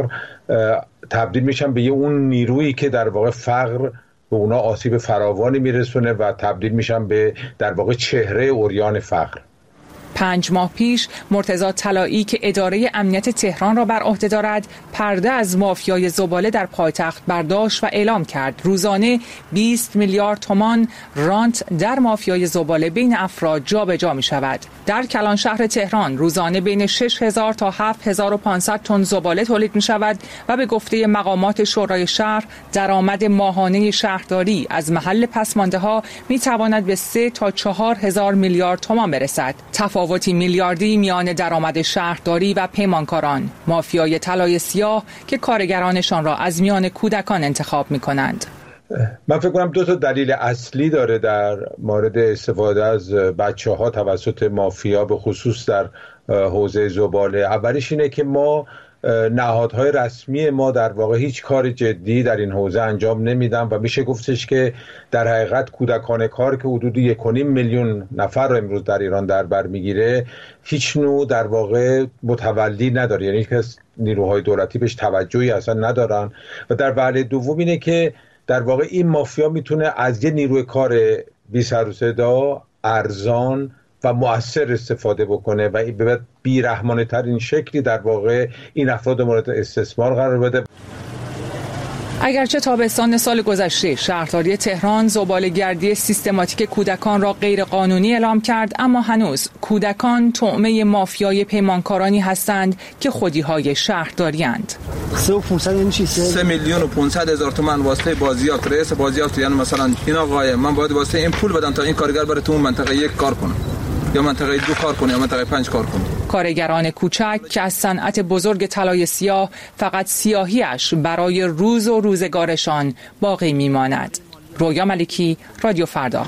تبدیل میشن به یه اون نیرویی که در واقع فقر به اونا آسیب فراوانی میرسونه و تبدیل میشن به در واقع چهره عریان فقر. پنج ماه پیش مرتضی طلایی که اداره امنیت تهران را بر عهده دارد، پرده از مافیای زباله در پایتخت برداشت و اعلام کرد روزانه بیست میلیارد تومان رانت در مافیای زباله بین افراد جابجا می شود. در کلان شهر تهران روزانه بین شش هزار تا هفت هزار و پانصد تن زباله تولید می شود و به گفته مقامات شورای شهر درآمد ماهانه شهرداری از محل پسمانده ها می تواند به سه تا چهار هزار میلیارد تومان برسد. تفاوتی میلیاردی میان درآمد شهرداری و پیمانکاران، مافیای طلای سیاه که کارگرانشان را از میان کودکان انتخاب می کنند. من فکر کنم دو تا دلیل اصلی داره در مورد استفاده از بچه ها توسط مافیا، به خصوص در حوزه زباله. اولیش اینه که ما نهادهای رسمی ما در واقع هیچ کار جدی در این حوزه انجام نمیدن و میشه گفتش که در حقیقت کودکان کار که حدود یک و نیم میلیون نفر رو امروز در ایران در بر میگیره، هیچ نوع در واقع متولی نداره، یعنی که نیروهای دولتی بهش توجهی اصلا ندارن. و در وهله دوم اینه که در واقع این مافیا میتونه از یه نیروی کار بی سر و صدا، ارزان و مؤثر استفاده بکنه و به بیرحمانه ترین شکلی در واقع این افراد مورد استثمار قرار بده. اگرچه تابستان سال گذشته شهرداری تهران زباله‌گردی سیستماتیک کودکان را غیر قانونی اعلام کرد، اما هنوز کودکان طعمه مافیای پیمانکارانی هستند که خودی‌های شهرداری‌اند. سه میلیون و پانصد هزار تومان واسطه بازیافت، رئیس بازیافت، یعنی مثلا این آقای من باید واسطه این پول بدم تا این کارگر بره تو منطقه یک کار کنه یا منطقه دو کار کنه یا منطقه پنج کار کنه. کارگران کوچک که از صنعت بزرگ طلای سیاه فقط سیاهیش برای روز و روزگارشان باقی میماند. رویا ملکی، رادیو فردا.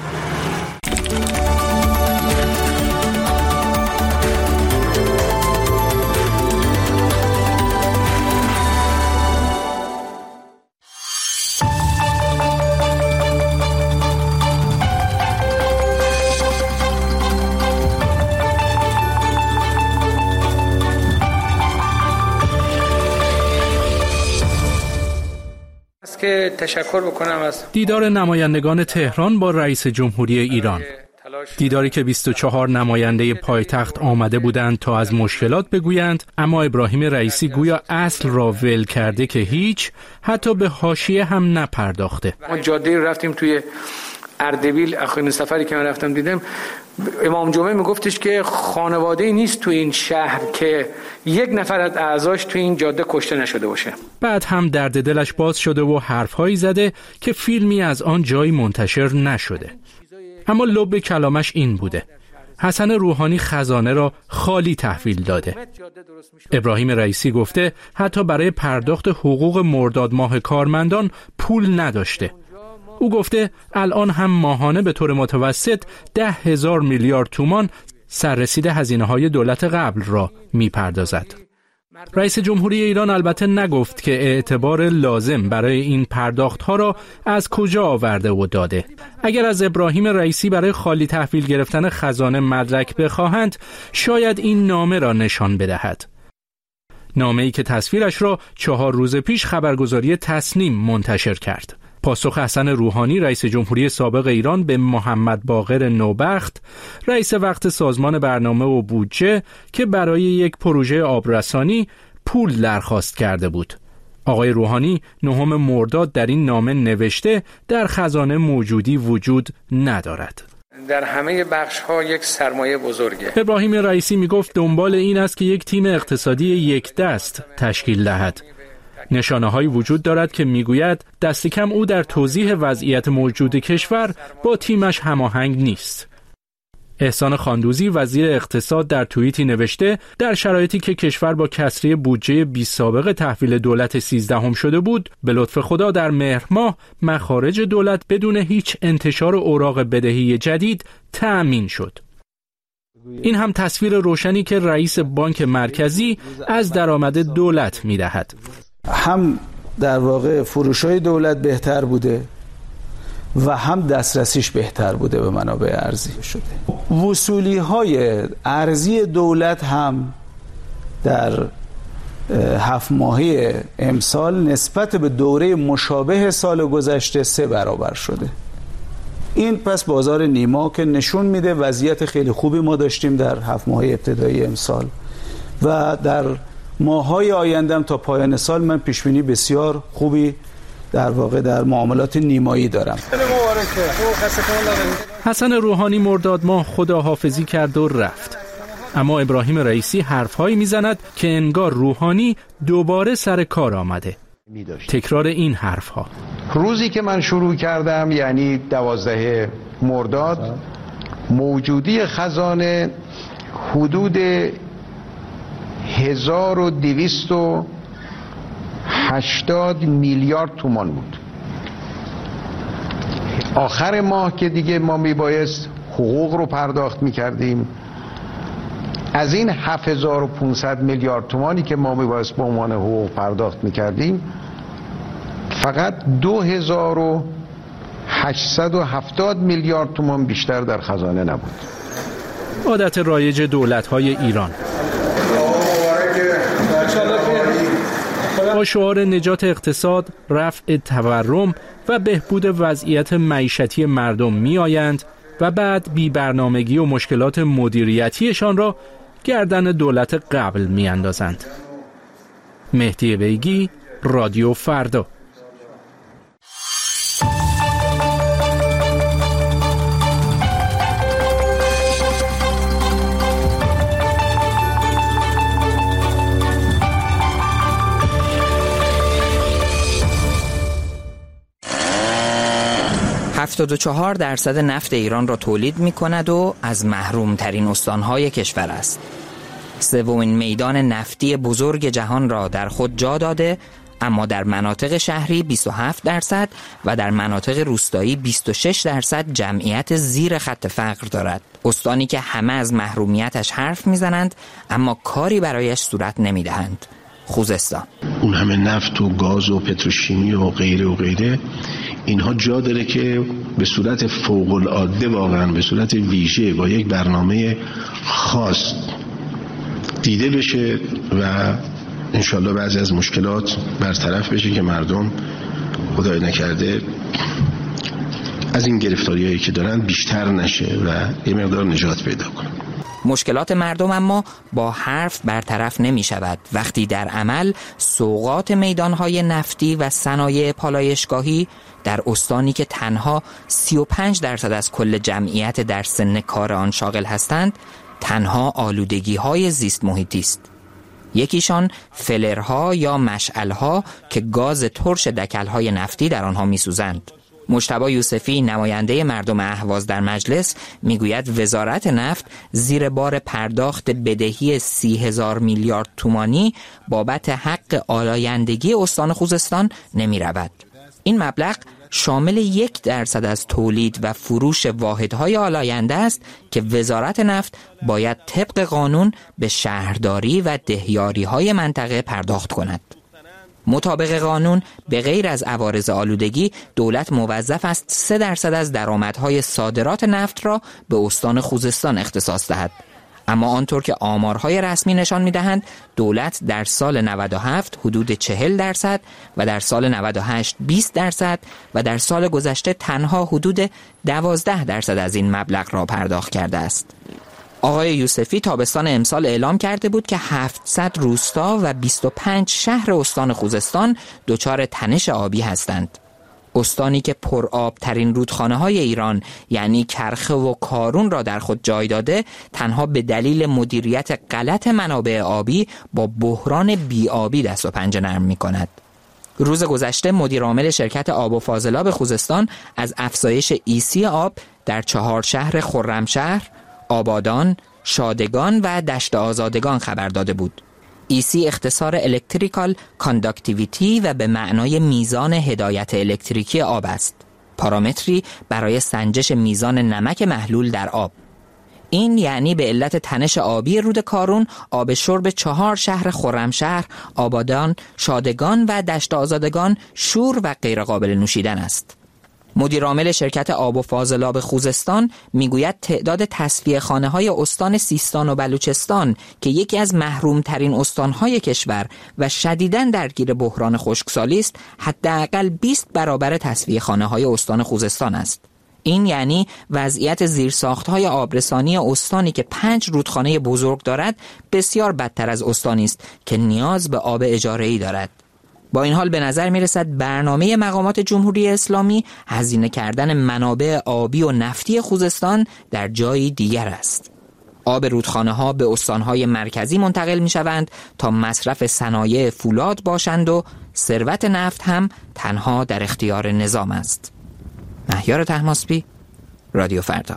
که تشکر بکنم از دیدار نمایندگان تهران با رئیس جمهوری ایران، دیداری که بیست و چهار نماینده پایتخت آمده بودند تا از مشکلات بگویند، اما ابراهیم رئیسی گویا اصل را ول کرده که هیچ، حتی به حاشیه هم نپرداخته. ما جاده رفتیم توی اردبیل، آخرین سفری که من رفتم دیدم، امام جمعه میگفتش که خانواده‌ای نیست تو این شهر که یک نفر از اعضاش تو این جاده کشته نشده باشه. بعد هم درد دلش باز شده و حرفهایی زده که فیلمی از آن جایی منتشر نشده. اما لب کلامش این بوده: حسن روحانی خزانه را خالی تحویل داده. ابراهیم رئیسی گفته حتی برای پرداخت حقوق مرداد ماه کارمندان پول نداشته. او گفته الان هم ماهانه به طور متوسط ده هزار میلیارد تومان سررسید هزینه‌های دولت قبل را می‌پردازد. رئیس جمهوری ایران البته نگفت که اعتبار لازم برای این پرداخت‌ها را از کجا آورده و داده. اگر از ابراهیم رئیسی برای خالی تحویل گرفتن خزانه مدرک بخواهند، شاید این نامه را نشان بدهد. نامه‌ای که تصویرش را چهار روز پیش خبرگزاری تسنیم منتشر کرد. پاسخ حسن روحانی رئیس جمهوری سابق ایران به محمد باقر نوبخت، رئیس وقت سازمان برنامه و بودجه، که برای یک پروژه آبرسانی پول درخواست کرده بود. آقای روحانی نهم مرداد در این نامه نوشته در خزانه موجودی وجود ندارد. در همه بخش ها یک سرمایه بزرگه. ابراهیم رئیسی می گفت دنبال این است که یک تیم اقتصادی یک دست تشکیل دهد. نشانه هایی وجود دارد که میگوید دست کم او در توضیح وضعیت موجود کشور با تیمش هماهنگ نیست. احسان خاندوزی وزیر اقتصاد در توییتی نوشته در شرایطی که کشور با کسری بودجه بی سابقه تحویل دولت سیزدهم شده بود، به لطف خدا در مهر ماه مخارج دولت بدون هیچ انتشار اوراق بدهی جدید تأمین شد. این هم تصویر روشنی که رئیس بانک مرکزی از درآمد دولت می‌دهد. هم در واقع فروش‌های دولت بهتر بوده و هم دسترسیش بهتر بوده به منابع ارزی شده. وصولی‌های ارزی دولت هم در هفت ماهه امسال نسبت به دوره مشابه سال گذشته سه برابر شده. این پس بازار نیما که نشون میده وضعیت خیلی خوبی ما داشتیم در هفت ماه ابتدایی امسال و در ماه‌های آینده تا پایان سال من پیشبینی بسیار خوبی در واقع در معاملات نیمایی دارم. حسن روحانی مرداد ماه خداحافظی کرد و رفت، اما ابراهیم رئیسی حرفهایی میزند که انگار روحانی دوباره سر کار آمده. تکرار این حرفها: روزی که من شروع کردم یعنی دوازده مرداد موجودی خزانه حدود هزار و دویست و هشتاد میلیارد تومان بود. آخر ماه که دیگه ما میبایست حقوق رو پرداخت میکردیم، از این هفت هزار و پانصد میلیارد تومانی که ما میبایست به عنوان حقوق پرداخت میکردیم فقط دو هزار و هشتصد و هفتاد میلیارد تومان بیشتر در خزانه نبود. عادت رایج دولت‌های ایران با شعار نجات اقتصاد، رفع تورم و بهبود وضعیت معیشتی مردم می آیند و بعد بی برنامگی و مشکلات مدیریتیشان را گردن دولت قبل می اندازند. مهدی بیگی، رادیو فردا. هفتاد و چهار درصد نفت ایران را تولید می کند و از محروم ترین استانهای کشور است. سومین میدان نفتی بزرگ جهان را در خود جا داده، اما در مناطق شهری بیست و هفت درصد و در مناطق روستایی بیست و شش درصد جمعیت زیر خط فقر دارد. استانی که همه از محرومیتش حرف میزنند اما کاری برایش صورت نمیدهند. خوزستان. اون همه نفت و گاز و پتروشیمی و غیره و غیره، اینها جا داره که به صورت فوق العاده، واقعا به صورت ویژه، با یک برنامه خاص دیده بشه و انشالله بعضی از مشکلات برطرف بشه که مردم خدای نکرده از این گرفتاریایی که دارن بیشتر نشه و یه مقدار نجات پیدا کنن. مشکلات مردم اما با حرف برطرف نمی شود وقتی در عمل سوغات میدانهای نفتی و صنایع پالایشگاهی در استانی که تنها سی و پنج درصد از کل جمعیت در سن کار آن شاغل هستند، تنها آلودگی های زیست محیطی است. یکیشان فلرها یا مشعلها که گاز ترش دکلهای نفتی در آنها می سوزند. مجتبی یوسفی، نماینده مردم اهواز در مجلس، میگوید وزارت نفت زیر بار پرداخت بدهی سی هزار میلیارد تومانی بابت حق آلایندگی استان خوزستان نمی رود. این مبلغ شامل یک درصد از تولید و فروش واحدهای آلاینده است که وزارت نفت باید طبق قانون به شهرداری و دهیاری‌های منطقه پرداخت کند. مطابق قانون به غیر از عوارض آلودگی دولت موظف است سه درصد از درآمدهای صادرات نفت را به استان خوزستان اختصاص دهد. اما آنطور که آمارهای رسمی نشان می‌دهند دولت در سال نود و هفت حدود چهل درصد و در سال نود و هشت بیست درصد و در سال گذشته تنها حدود دوازده درصد از این مبلغ را پرداخت کرده است. آقای یوسفی تابستان امسال اعلام کرده بود که هفتصد روستا و بیست و پنج شهر استان خوزستان دچار تنش آبی هستند. استانی که پرآب ترین رودخانه های ایران یعنی کرخه و کارون را در خود جای داده، تنها به دلیل مدیریت غلط منابع آبی با بحران بی‌آبی دست و پنجه نرم می کند. روز گذشته مدیر عامل شرکت آب و فاضلاب خوزستان از افزایش ایسی آب در چهار شهر خرمشهر، آبادان، شادگان و دشت آزادگان خبر داده بود. ای سی اختصار الکتریکال کانداکتیویتی و به معنای میزان هدایت الکتریکی آب است. پارامتری برای سنجش میزان نمک محلول در آب. این یعنی به علت تنش آبی رود کارون آب شرب چهار شهر خرمشهر، آبادان، شادگان و دشت آزادگان شور و غیر قابل نوشیدن است. مدیر عامل شرکت آب و فاضلاب خوزستان میگوید تعداد تصفیه خانه های استان سیستان و بلوچستان که یکی از محروم ترین استان های کشور و شدیداً درگیر بحران خشکسالی است، حداقل بیست برابر تصفیه خانه های استان خوزستان است. این یعنی وضعیت زیرساخت‌های آبرسانی استانی که پنج رودخانه بزرگ دارد بسیار بدتر از استانی است که نیاز به آب اجاره‌ای دارد. با این حال به نظر می‌رسد برنامه مقامات جمهوری اسلامی هزینه کردن منابع آبی و نفتی خوزستان در جایی دیگر است. آب رودخانه‌ها به استان‌های مرکزی منتقل می‌شوند تا مصرف صنایع فولاد باشند و ثروت نفت هم تنها در اختیار نظام است. مهیار طهماسبی، رادیو فردا.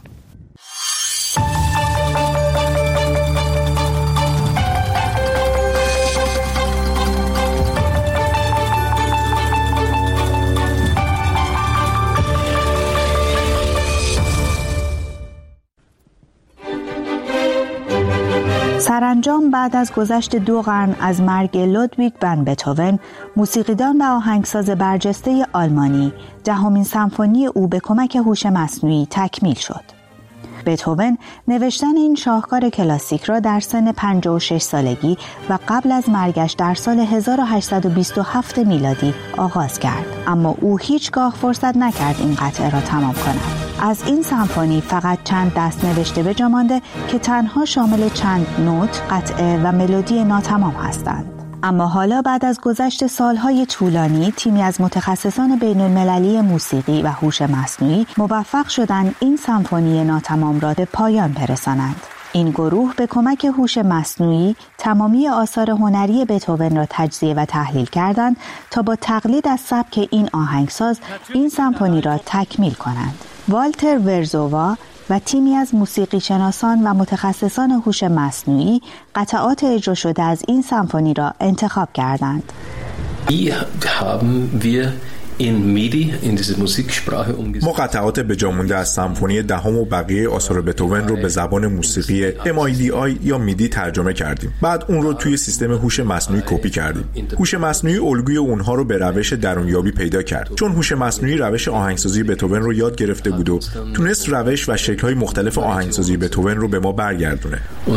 سرانجام بعد از گذشت دو قرن از مرگ لودویگ ون بتهوون، موسیقیدان و آهنگساز برجسته آلمانی، دهمین سمفونی او به کمک هوش مصنوعی تکمیل شد. بتهوون نوشتن این شاهکار کلاسیک را در سن پنجاه و شش سالگی و قبل از مرگش در سال هزار و هشتصد و بیست و هفت میلادی آغاز کرد، اما او هیچگاه فرصت نکرد این قطعه را تمام کند. از این سمفونی فقط چند دست نوشته به جا مانده که تنها شامل چند نوت، قطعه و ملودی ناتمام هستند. اما حالا بعد از گذشت سالهای طولانی، تیمی از متخصصان بین المللی موسیقی و هوش مصنوعی موفق شدند این سمفونی ناتمام را به پایان برسانند. این گروه به کمک هوش مصنوعی تمامی آثار هنری بتهوون را تجزیه و تحلیل کردند تا با تقلید از سبک این آهنگساز این سمفونی را تکمیل کنند. والتر ورزووا و تیمی از موسیقی شناسان و متخصصان هوش مصنوعی قطعات اجرا شده از این سمفونی را انتخاب کردند. ما قطعات بجامونده از سمفونی دهم و بقیه آثار بتهوون رو به زبان موسیقی ام آی دی آی یا میدی ترجمه کردیم. بعد اون رو توی سیستم هوش مصنوعی کپی کردیم. هوش مصنوعی الگوی اونها رو به روش درونیابی پیدا کرد. چون هوش مصنوعی روش آهنگسازی بتهوون رو یاد گرفته بود و تونست روش و شکل‌های مختلف آهنگسازی بتهوون رو به ما برگردونه.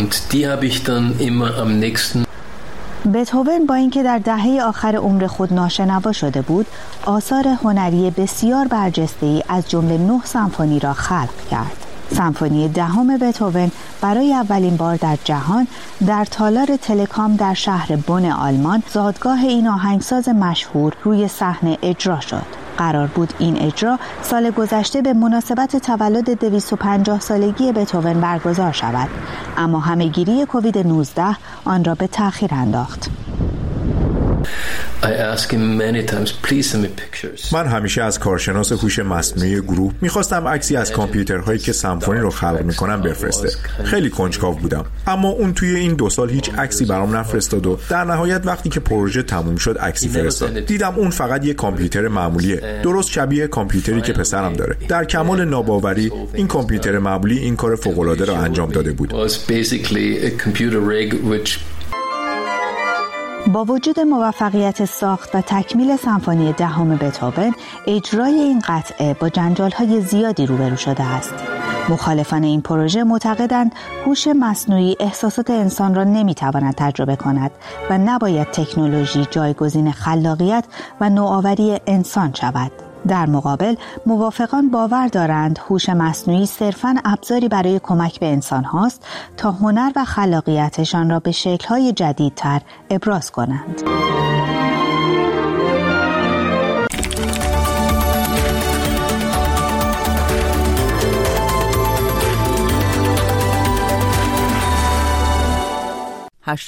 بتهوون با اینکه در دهه آخر عمر خود ناشنوا شده بود، آثار هنری بسیار برجسته‌ای از جمله نه سمفونی را خلق کرد. سمفونی دهم بتهوون برای اولین بار در جهان در تالار تلکام در شهر بن آلمان، زادگاه این آهنگساز مشهور، روی صحنه اجرا شد. قرار بود این اجرا سال گذشته به مناسبت تولد دویست و پنجاه سالگی بتهوون برگزار شود، اما همه‌گیری کووید نوزده آن را به تأخیر انداخت. من همیشه از کارشناس هوش مصنوعی گروه میخواستم عکسی از کامپیوترهایی که سمفونی رو خلق میکنن بفرسته. خیلی کنجکاو بودم، اما اون توی این دو سال هیچ عکسی برام نفرستاد و در نهایت وقتی که پروژه تموم شد عکسی فرستاد. دیدم اون فقط یه کامپیوتر معمولیه، درست شبیه کامپیوتری که پسرم داره. در کمال ناباوری این کامپیوتر معمولی این کار فوق‌العاده را انجام داده بود. با وجود موفقیت ساخت و تکمیل سمفونی دهم بتهوون، اجرای این قطعه با جنجال‌های زیادی روبرو شده است. مخالفان این پروژه معتقدند هوش مصنوعی احساسات انسان را نمی‌تواند تجربه کند و نباید تکنولوژی جایگزین خلاقیت و نوآوری انسان شود. در مقابل، موافقان باور دارند هوش مصنوعی صرفاً ابزاری برای کمک به انسان هاست تا هنر و خلاقیتشان را به شکل‌های جدیدتر ابراز کنند.